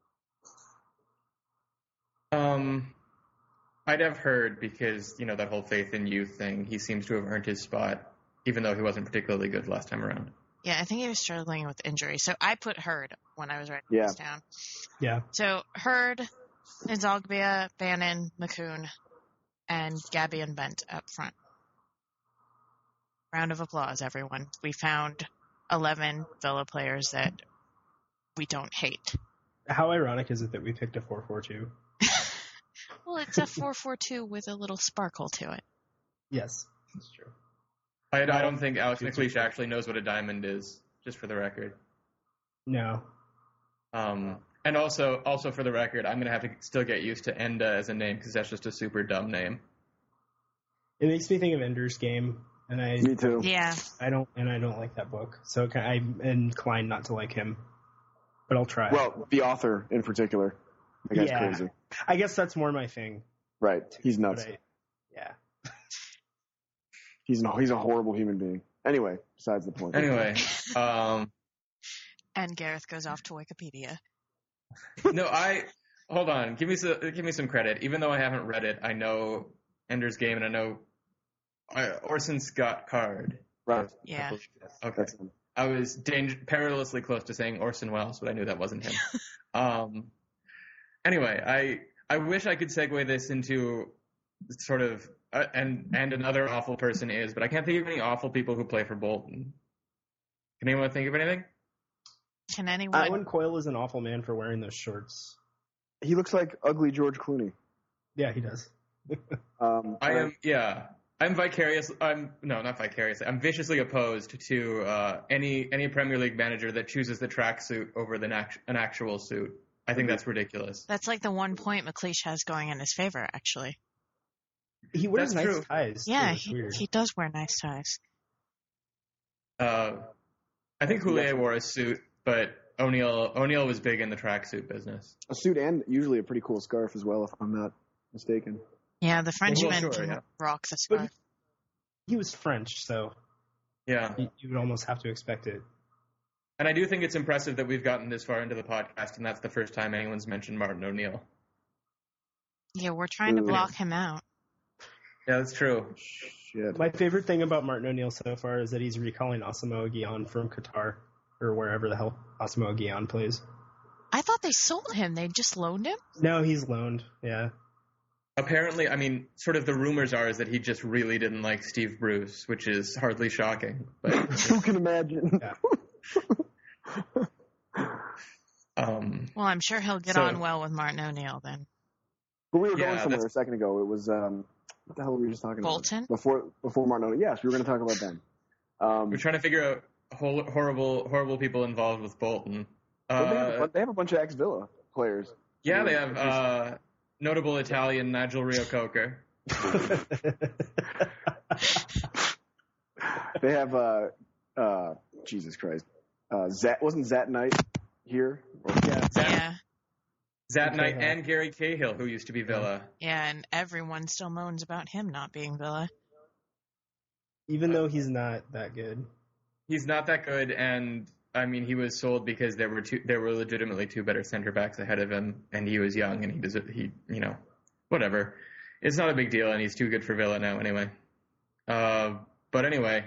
Speaker 1: I'd have Hurd because, that whole faith in youth thing. He seems to have earned his spot, even though he wasn't particularly good last time around.
Speaker 2: Yeah, I think he was struggling with injury. So I put Hurd when I was writing this down.
Speaker 3: Yeah.
Speaker 2: So Hurd, Nzogbia, Bannon, McCoon, and Gabby and Bent up front. Round of applause, everyone. We found 11 Villa players that we don't hate.
Speaker 3: How ironic is it that we picked a 4-4-2?
Speaker 2: Well, it's a 4-4-2 with a little sparkle to it.
Speaker 3: Yes, that's true.
Speaker 1: I don't think Alex McLeish actually knows what a diamond is, just for the record.
Speaker 3: No.
Speaker 1: And also for the record, I'm going to have to still get used to Enda as a name because that's just a super dumb name.
Speaker 3: It makes me think of Ender's Game, and
Speaker 4: Me too.
Speaker 2: Yeah.
Speaker 3: I don't like that book, so I'm inclined not to like him. But I'll try.
Speaker 4: Well, the author in particular, that guy's crazy.
Speaker 3: I guess that's more my thing.
Speaker 4: Right, he's nuts.
Speaker 3: Yeah.
Speaker 4: He's a horrible human being. Anyway, besides the point.
Speaker 1: Anyway,
Speaker 2: and Gareth goes off to Wikipedia.
Speaker 1: No, hold on. Give me some credit. Even though I haven't read it, I know Ender's Game and I know Orson Scott Card.
Speaker 4: Right.
Speaker 2: Yeah.
Speaker 1: Okay. I was perilously close to saying Orson Welles, but I knew that wasn't him. Anyway, I wish I could segue this into sort of and another awful person is, but I can't think of any awful people who play for Bolton. Can anyone think of anything?
Speaker 2: Can anyone?
Speaker 3: Owen Coyle is an awful man for wearing those shorts.
Speaker 4: He looks like ugly George Clooney.
Speaker 3: Yeah, he does.
Speaker 1: I'm vicarious. I'm not vicarious. I'm viciously opposed to any Premier League manager that chooses the tracksuit over an actual suit. I think that's ridiculous.
Speaker 2: That's like the 1 point McLeish has going in his favor, actually.
Speaker 3: He wears
Speaker 1: That's
Speaker 3: nice
Speaker 1: true.
Speaker 3: ties.
Speaker 2: Yeah,
Speaker 3: It's weird.
Speaker 2: he does wear nice ties.
Speaker 1: I think Houllier wore a suit, but O'Neill was big in the tracksuit business.
Speaker 4: A suit and usually a pretty cool scarf as well, if I'm not mistaken.
Speaker 2: Yeah, the Frenchman
Speaker 1: sure,
Speaker 2: can
Speaker 1: yeah.
Speaker 2: rock the
Speaker 3: But
Speaker 2: scarf.
Speaker 3: he was French, so
Speaker 1: Yeah.
Speaker 3: you would almost have to expect it.
Speaker 1: And I do think it's impressive that we've gotten this far into the podcast, and that's the first time anyone's mentioned Martin O'Neill.
Speaker 2: Yeah, we're trying to
Speaker 4: Ooh.
Speaker 2: block him out.
Speaker 1: Yeah, that's true.
Speaker 4: Shit.
Speaker 3: My favorite thing about Martin O'Neill so far is that he's recalling Asamoah Gyan from Qatar, or wherever the hell Asamoah Gyan plays.
Speaker 2: I thought they sold him. They just loaned him?
Speaker 3: No, he's loaned, yeah.
Speaker 1: Apparently, I mean, sort of the rumors are is that he just really didn't like Steve Bruce, which is hardly shocking. But
Speaker 4: Who can imagine?
Speaker 3: Yeah.
Speaker 2: Well, I'm sure he'll get on well with Martin O'Neill then.
Speaker 4: But we were
Speaker 1: Yeah,
Speaker 4: going somewhere a second ago. It was what the hell were we just talking
Speaker 2: Bolton?
Speaker 4: about? Before Martin O'Neill. Yes, we were going to talk about them.
Speaker 1: we're trying to figure out horrible people involved with Bolton.
Speaker 4: They have a bunch of ex-Villa players.
Speaker 1: Yeah, they have notable Italian Nigel Reo-Coker.
Speaker 4: They have Jesus Christ. Wasn't Zat Knight here?
Speaker 2: Yeah.
Speaker 1: Zat Knight
Speaker 3: Cahill.
Speaker 1: and Gary Cahill, who used to be Villa.
Speaker 2: Yeah, and everyone still moans about him not being Villa.
Speaker 3: Even though he's not that good.
Speaker 1: He's not that good, and I mean, he was sold because there were legitimately two better center backs ahead of him, and he was young, and he whatever. It's not a big deal, and he's too good for Villa now anyway. But anyway,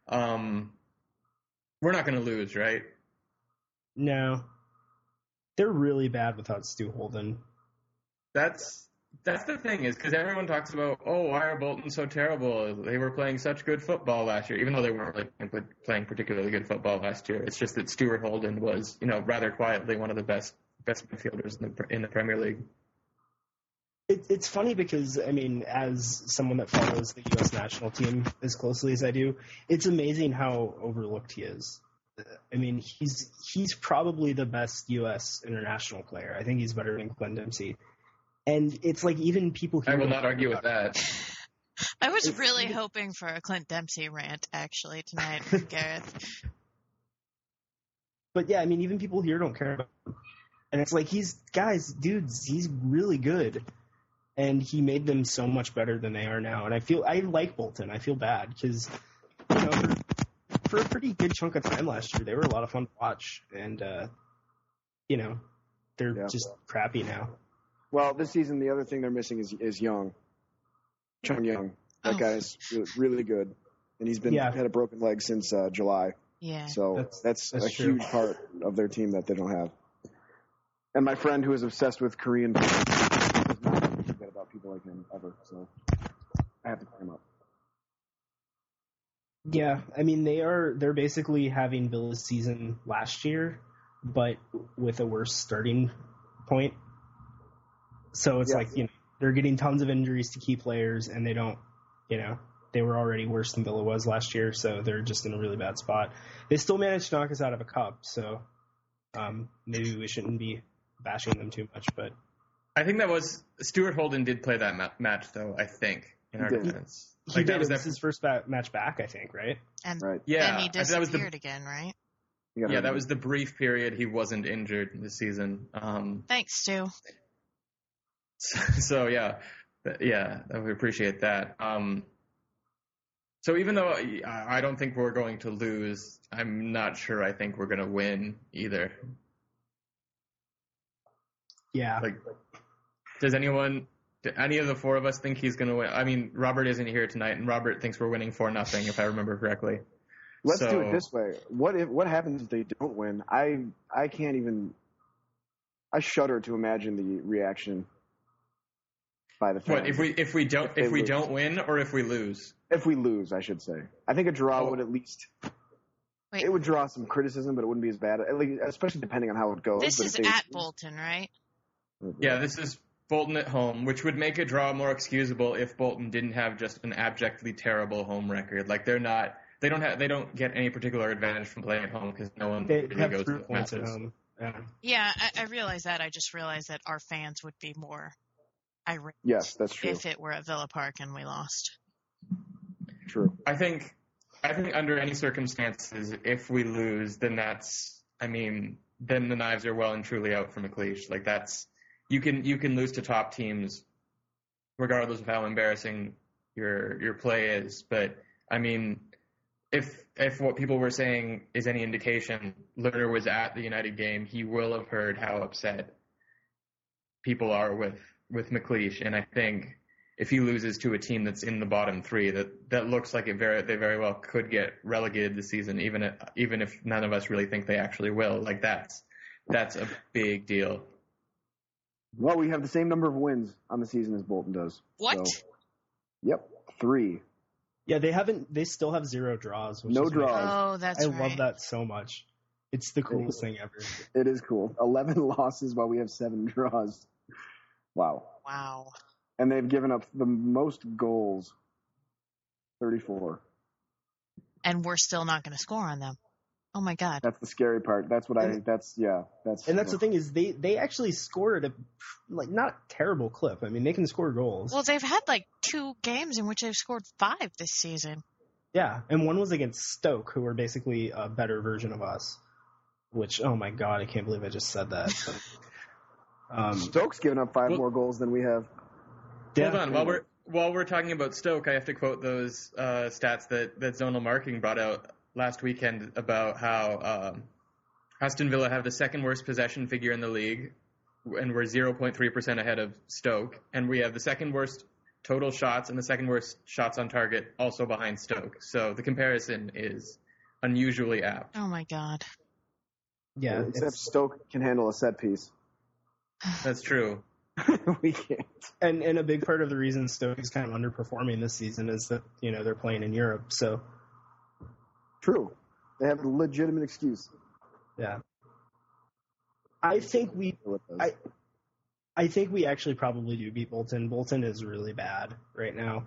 Speaker 1: we're not going to lose, right?
Speaker 3: No. They're really bad without Stu Holden.
Speaker 1: That's the thing, is because everyone talks about, oh, why are Bolton so terrible? They were playing such good football last year, even though they weren't really playing particularly good football last year. It's just that Stuart Holden was, rather quietly one of the best midfielders in the Premier League.
Speaker 3: It's funny because, I mean, as someone that follows the U.S. national team as closely as I do, it's amazing how overlooked he is. I mean, he's probably the best U.S. international player. I think he's better than Glenn Dempsey. And it's like even people here...
Speaker 1: I will not argue with that.
Speaker 2: I was really hoping for a Clint Dempsey rant, actually, tonight from Gareth.
Speaker 3: But yeah, I mean, even people here don't care about him. And it's like, he's really good. And he made them so much better than they are now. And I like Bolton. I feel bad because, for a pretty good chunk of time last year, they were a lot of fun to watch. And, they're just crappy now.
Speaker 4: Well, this season, the other thing they're missing is Young. Chung Young. That guy's really good. And he's had a broken leg since July.
Speaker 2: Yeah.
Speaker 4: So that's a
Speaker 3: true.
Speaker 4: huge part of their team that they don't have. And my friend who is obsessed with Korean does not forget about people like him ever. So I have to clear him up.
Speaker 3: Yeah, I mean, they're basically having Villa's season last year, but with a worse starting point. So it's like, they're getting tons of injuries to key players, and they don't, they were already worse than Villa was last year, so they're just in a really bad spot. They still managed to knock us out of a cup, so maybe we shouldn't be bashing them too much, but...
Speaker 1: I think Stuart Holden did play that match, though, I think, in our defense.
Speaker 3: He did. It was his first match back, I think, right?
Speaker 2: And
Speaker 4: Right.
Speaker 2: then he disappeared again, right?
Speaker 1: Yeah, that was the brief period he wasn't injured this season.
Speaker 2: Thanks, Stu.
Speaker 1: So yeah, we appreciate that. So even though I don't think we're going to lose, I'm not sure I think we're going to win either.
Speaker 3: Yeah.
Speaker 1: Does any of the four of us think he's going to win? I mean, Robert isn't here tonight, and Robert thinks we're winning 4-0, if I remember correctly.
Speaker 4: Let's do it this way. What happens if they don't win? I can't even. I shudder to imagine the reaction by the fans.
Speaker 1: What if we don't win, or if we lose?
Speaker 4: If we lose, I should say. I think a draw would at least
Speaker 2: Wait,
Speaker 4: It would draw some criticism, but it wouldn't be as bad, especially depending on how it goes.
Speaker 2: this
Speaker 4: But
Speaker 2: is
Speaker 4: if they-
Speaker 2: at Bolton, right?
Speaker 1: Yeah, this is Bolton at home, which would make a draw more excusable if Bolton didn't have just an abjectly terrible home record. Like they don't get any particular advantage from playing at home because no one
Speaker 3: They
Speaker 1: really
Speaker 3: have
Speaker 1: goes
Speaker 3: 3
Speaker 1: to
Speaker 3: points at
Speaker 1: matches.
Speaker 3: home. Yeah.
Speaker 2: Yeah, I realize that. I just realized that our fans would be more irate
Speaker 4: Yes, that's true.
Speaker 2: if it were at Villa Park and we lost.
Speaker 4: True.
Speaker 1: I think under any circumstances, if we lose, then then the knives are well and truly out for McLeish. Like you can lose to top teams, regardless of how embarrassing your play is. But I mean, if what people were saying is any indication, Lerner was at the United game, he will have heard how upset people are with McLeish, and I think if he loses to a team that's in the bottom 3, that looks like they very well could get relegated this season, even if none of us really think they actually will. Like that's a big deal.
Speaker 4: Well, we have the same number of wins on the season as Bolton does.
Speaker 2: What?
Speaker 4: So, yep, 3.
Speaker 3: Yeah, they still have 0 draws. Which
Speaker 4: No
Speaker 3: is
Speaker 4: draws.
Speaker 2: Oh, that's
Speaker 3: I
Speaker 2: right.
Speaker 3: love that so much. It's the coolest thing ever.
Speaker 4: It is cool. 11 losses while we have 7 draws. Wow.
Speaker 2: Wow.
Speaker 4: And they've given up the most goals, 34.
Speaker 2: And we're still not going to score on them. Oh my God.
Speaker 4: That's the scary part. That's
Speaker 3: The thing is, they actually score at a not terrible clip. I mean, they can score goals.
Speaker 2: Well, they've had like 2 games in which they've scored 5 this season.
Speaker 3: Yeah, and one was against Stoke, who are basically a better version of us. Which, oh my God, I can't believe I just said that.
Speaker 4: Stoke's given up 5 more goals than we have.
Speaker 1: Hold on, while we're talking about Stoke, I have to quote those stats that Zonal Marking brought out last weekend about how Aston Villa have the second worst possession figure in the league, and we're 0.3% ahead of Stoke, and we have the second worst total shots and the second worst shots on target, also behind Stoke. So the comparison is unusually apt.
Speaker 2: Oh my God.
Speaker 3: Yeah,
Speaker 4: Except Stoke can handle a set piece.
Speaker 1: That's true.
Speaker 4: We can't.
Speaker 3: and a big part of the reason Stoke is kind of underperforming this season is that they're playing in Europe. So
Speaker 4: True. They have a legitimate excuse.
Speaker 3: yeah, I think we actually probably do beat Bolton. Bolton is really bad right now.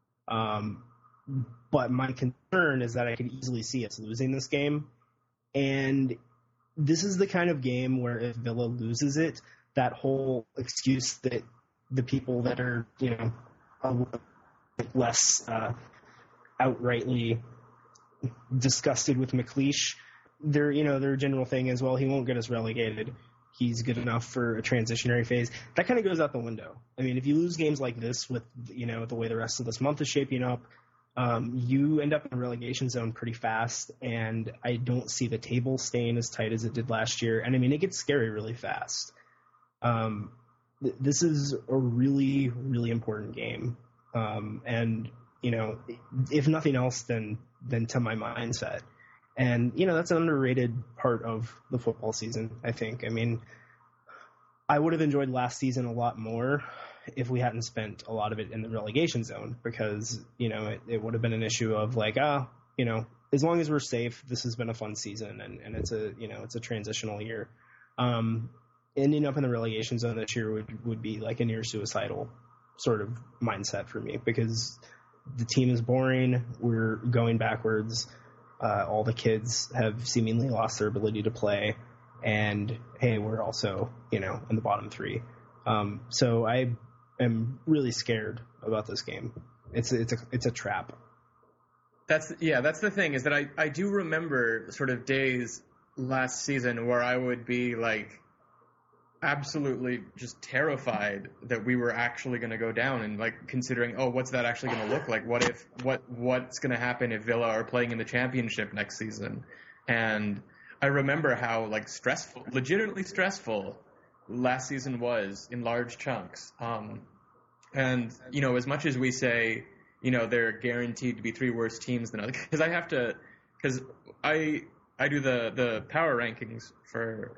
Speaker 3: But my concern is that I could easily see us losing this game. And this is the kind of game where if Villa loses it, that whole excuse that the people that are, a little less outrightly disgusted with McLeish, their general thing is, well, he won't get us relegated. He's good enough for a transitionary phase. That kind of goes out the window. I mean, if you lose games like this with, the way the rest of this month is shaping up, you end up in a relegation zone pretty fast, and I don't see the table staying as tight as it did last year. And I mean, it gets scary really fast. This is a really, really important game. And, if nothing else, then to my mindset. And, that's an underrated part of the football season, I think. I mean, I would have enjoyed last season a lot more if we hadn't spent a lot of it in the relegation zone, because, it would have been an issue of like, as long as we're safe, this has been a fun season, and it's a transitional year. Ending up in the relegation zone this year would be like a near suicidal sort of mindset for me, because the team is boring. We're going backwards. All the kids have seemingly lost their ability to play, and hey, we're also, in the bottom 3. So I am really scared about this game. It's a trap.
Speaker 1: That's the thing, is that I do remember sort of days last season where I would be like absolutely just terrified that we were actually going to go down, and like considering, what's that actually going to look like? What's going to happen if Villa are playing in the Championship next season? And I remember how like legitimately stressful last season was in large chunks. And as much as we say, they're guaranteed to be 3 worse teams than others, because I do the power rankings for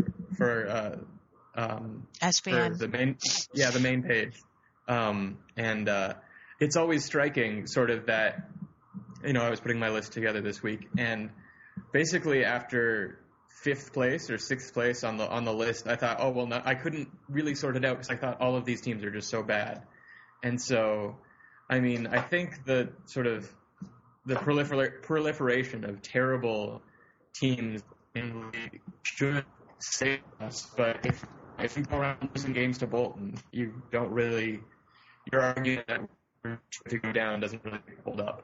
Speaker 2: SBN.
Speaker 1: For the main page. And it's always striking sort of that, I was putting my list together this week, and basically after 5th place or 6th place on the list, I thought, oh well, no, I couldn't really sort it out because I thought all of these teams are just so bad. And so, I mean, I think the sort of the proliferation of terrible teams in the league should save us. But if you go around losing games to Bolton, you don't really, your argument that we're to go down doesn't really hold up.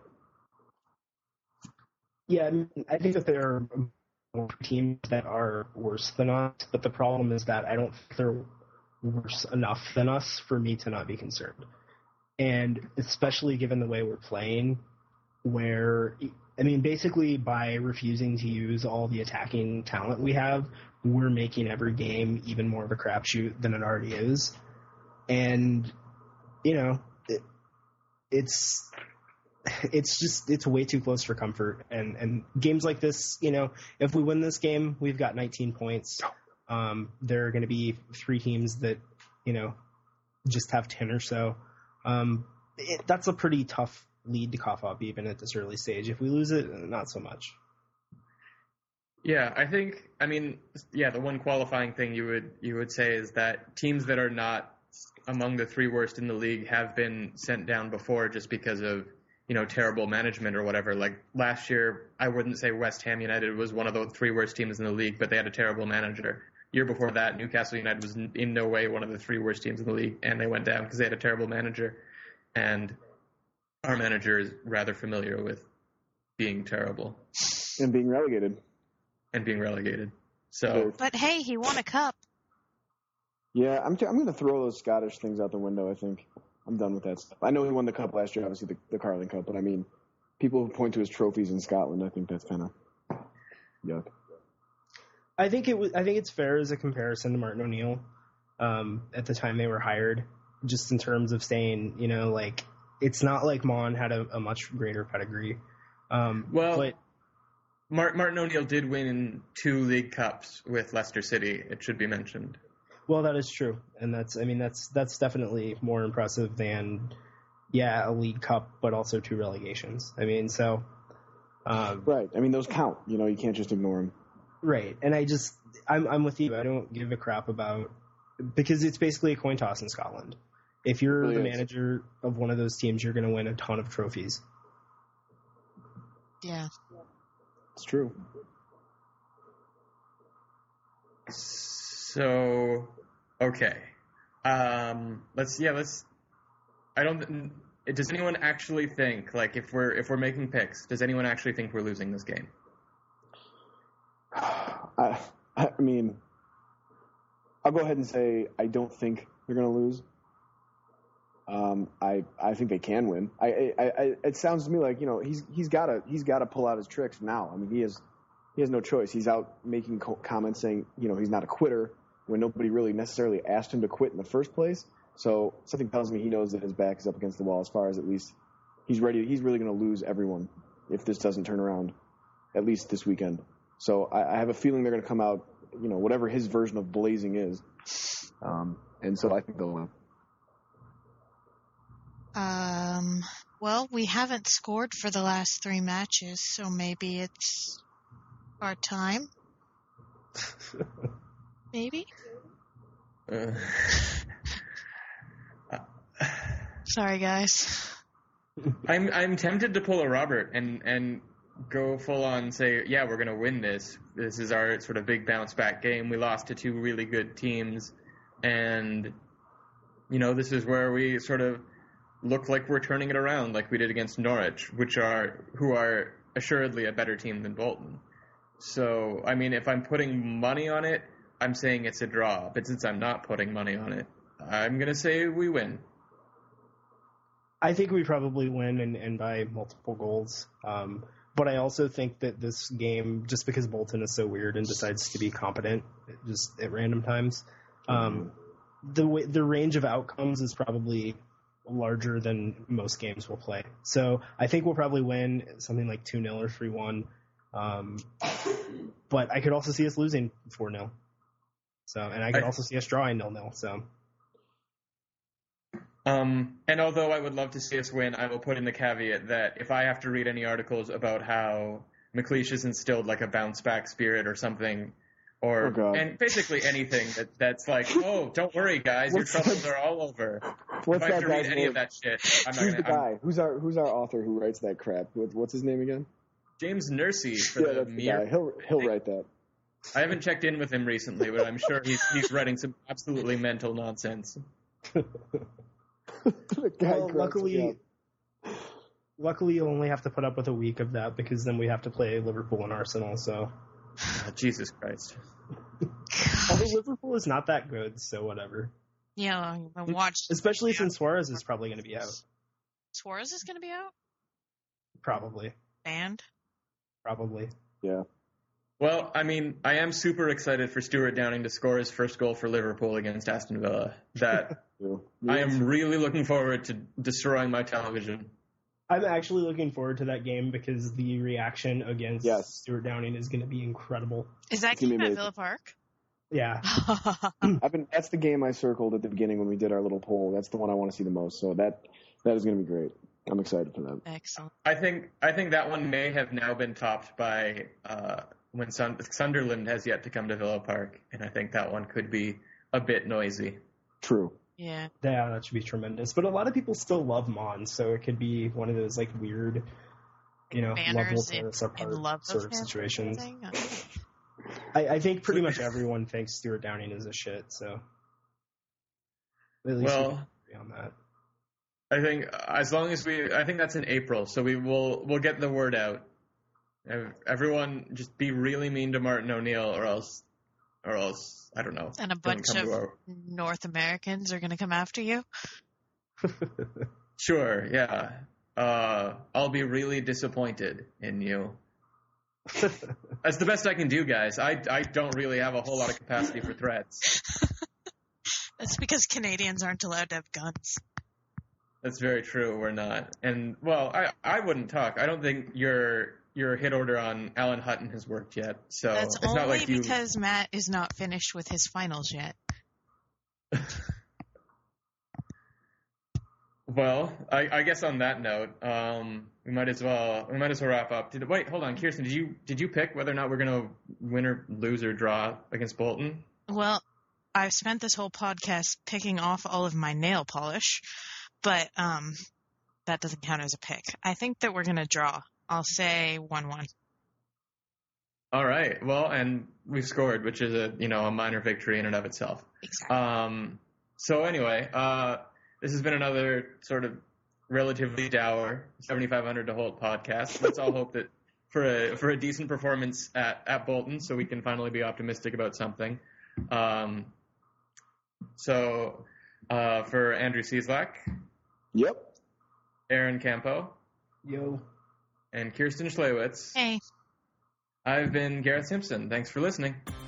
Speaker 3: Yeah, I mean, I think that there are more teams that are worse than us, but the problem is that I don't think they're worse enough than us for me to not be concerned. And especially given the way we're playing, where, I mean, basically by refusing to use all the attacking talent we have, we're making every game even more of a crapshoot than it already is. And, you know, it's way too close for comfort. And games like this, you know, if we win this game, we've got 19 points. There are going to be 3 teams that, you know, just have 10 or so. That's a pretty tough lead to cough up even at this early stage. If we lose it, not so much.
Speaker 1: Yeah, I mean, the one qualifying thing you would say is that teams that are not among the 3 worst in the league have been sent down before just because of, you know, terrible management or whatever. Like last year, I wouldn't say West Ham United was one of the 3 worst teams in the league, but they had a terrible manager. Year before that, Newcastle United was in no way one of the 3 worst teams in the league, and they went down because they had a terrible manager. And our manager is rather familiar with being terrible.
Speaker 4: And being relegated.
Speaker 1: So,
Speaker 2: but hey, he won a cup.
Speaker 4: Yeah, I'm going to throw those Scottish things out the window, I think. I'm done with that stuff. I know he won the cup last year, obviously the Carling Cup, but I mean, people who point to his trophies in Scotland, I think that's kind of yuck.
Speaker 3: I think it's fair as a comparison to Martin O'Neill at the time they were hired, just in terms of saying, you know, like, it's not like Mon had a much greater pedigree. But
Speaker 1: Martin O'Neill did win 2 League Cups with Leicester City, it should be mentioned.
Speaker 3: Well, that is true, and that's definitely more impressive than, a League Cup, but also 2 relegations. I mean, so
Speaker 4: right. I mean, those count. You know, you can't just ignore them.
Speaker 3: Right, and I'm with you. I don't give a crap about, because it's basically a coin toss in Scotland. If you're the manager of one of those teams, you're going to win a ton of trophies.
Speaker 2: Yeah,
Speaker 4: it's true.
Speaker 1: So, okay. Does anyone actually think, like, if we're making picks, does anyone actually think we're losing this game?
Speaker 4: I mean, I'll go ahead and say I don't think they're going to lose. I think they can win. It sounds to me like, you know, he's got to pull out his tricks now. I mean, he has no choice. He's out making comments saying, you know, he's not a quitter when nobody really necessarily asked him to quit in the first place. So something tells me he knows that his back is up against the wall, as far as at least he's ready. He's really going to lose everyone if this doesn't turn around, at least this weekend. So I have a feeling they're going to come out, you know, whatever his version of blazing is. And so I think they'll win.
Speaker 2: Well, we haven't scored for the last 3 matches, so maybe it's our time. Maybe? Sorry, guys.
Speaker 1: I'm tempted to pull a Robert and go full on and say, yeah, we're going to win this. This is our sort of big bounce back game. We lost to 2 really good teams, and, you know, this is where we sort of look like we're turning it around, like we did against Norwich, who are assuredly a better team than Bolton. So, I mean, if I'm putting money on it, I'm saying it's a draw. But since I'm not putting money on it, I'm going to say we win.
Speaker 3: I think we probably win and by multiple goals. But I also think that this game, just because Bolton is so weird and decides to be competent just at random times, the range of outcomes is probably larger than most games we'll play. So I think we'll probably win something like 2-0 or 3-1. But I could also see us losing 4-0. So, and I could also see us drawing 0-0. So.
Speaker 1: And although I would love to see us win, I will put in the caveat that if I have to read any articles about how McLeish has instilled like a bounce back spirit or something, or
Speaker 4: Oh, God.
Speaker 1: and basically anything that's like, oh, don't worry, guys, your troubles are all over.
Speaker 4: What's
Speaker 1: If I have
Speaker 4: that
Speaker 1: to read
Speaker 4: guy's
Speaker 1: any
Speaker 4: name?
Speaker 1: of that shit, I'm not
Speaker 4: Who's the
Speaker 1: gonna.
Speaker 4: guy? Who's our author who writes that crap? What's his name again?
Speaker 1: James Nursey for
Speaker 4: Yeah,
Speaker 1: the
Speaker 4: that's the
Speaker 1: Mirror.
Speaker 4: guy. He'll write that.
Speaker 1: I haven't checked in with him recently, but I'm sure he's writing some absolutely mental nonsense.
Speaker 4: The guy
Speaker 3: Well,
Speaker 4: cracks me up.
Speaker 3: luckily, you'll only have to put up with a week of that because then we have to play Liverpool and Arsenal. So,
Speaker 1: Oh, Jesus Christ.
Speaker 3: although Liverpool is not that good, so whatever.
Speaker 2: Yeah, watch.
Speaker 3: Especially since Suarez is probably going to be out.
Speaker 2: Suarez is going to be out?
Speaker 3: Probably.
Speaker 2: Banned?
Speaker 3: Probably.
Speaker 4: Yeah.
Speaker 1: Well, I mean, I am super excited for Stuart Downing to score his first goal for Liverpool against Aston Villa. That I am really looking forward to destroying my television.
Speaker 3: I'm actually looking forward to that game because the reaction against Stuart Downing is going to be incredible.
Speaker 2: Is that
Speaker 4: It's gonna
Speaker 2: game
Speaker 4: be
Speaker 2: at
Speaker 4: amazing.
Speaker 2: Villa Park?
Speaker 3: Yeah.
Speaker 4: That's the game I circled at the beginning when we did our little poll. That's the one I want to see the most. So that is going to be great. I'm excited for that.
Speaker 2: Excellent.
Speaker 1: I think that one may have now been topped by when Sunderland has yet to come to Villa Park, and I think that one could be a bit noisy.
Speaker 4: True.
Speaker 2: Yeah.
Speaker 3: Yeah, that should be tremendous. But a lot of people still love Mon, so it could be one of those like weird, love will
Speaker 2: Banners
Speaker 3: tear us
Speaker 2: in
Speaker 3: apart
Speaker 2: love
Speaker 3: sort of
Speaker 2: him
Speaker 3: situations.
Speaker 2: or something?
Speaker 3: I think pretty much everyone thinks Stuart Downing is a shit, so at least we can agree on that.
Speaker 1: I think as long as I think that's in April, so we'll get the word out. Everyone just be really mean to Martin O'Neill, or else I don't know.
Speaker 2: And a bunch of North Americans are going to come after you?
Speaker 1: Sure, yeah. I'll be really disappointed in you. That's the best I can do, guys. I don't really have a whole lot of capacity for threats.
Speaker 2: That's because Canadians aren't allowed to have guns.
Speaker 1: That's very true. We're not. And, well, I wouldn't talk. I don't think your hit order on Alan Hutton has worked yet. So
Speaker 2: that's
Speaker 1: it's
Speaker 2: only
Speaker 1: not like you...
Speaker 2: because Matt is not finished with his finals yet.
Speaker 1: Well, I guess on that note, we might as well wrap up. Wait, hold on, Kirsten, did you pick whether or not we're going to win or lose or draw against Bolton?
Speaker 2: Well, I've spent this whole podcast picking off all of my nail polish, but that doesn't count as a pick. I think that we're going to draw. I'll say 1-1.
Speaker 1: All right. Well, and we've scored, which is a minor victory in and of itself.
Speaker 2: Exactly.
Speaker 1: So anyway, this has been another sort of relatively dour 7,500 to Holt podcast. Let's all hope that for a decent performance at Bolton, so we can finally be optimistic about something. So for Andrew Cieslak.
Speaker 4: Yep.
Speaker 1: Aaron Campo.
Speaker 3: Yo.
Speaker 1: And Kirsten Schlewitz.
Speaker 2: Hey.
Speaker 1: I've been Gareth Simpson. Thanks for listening.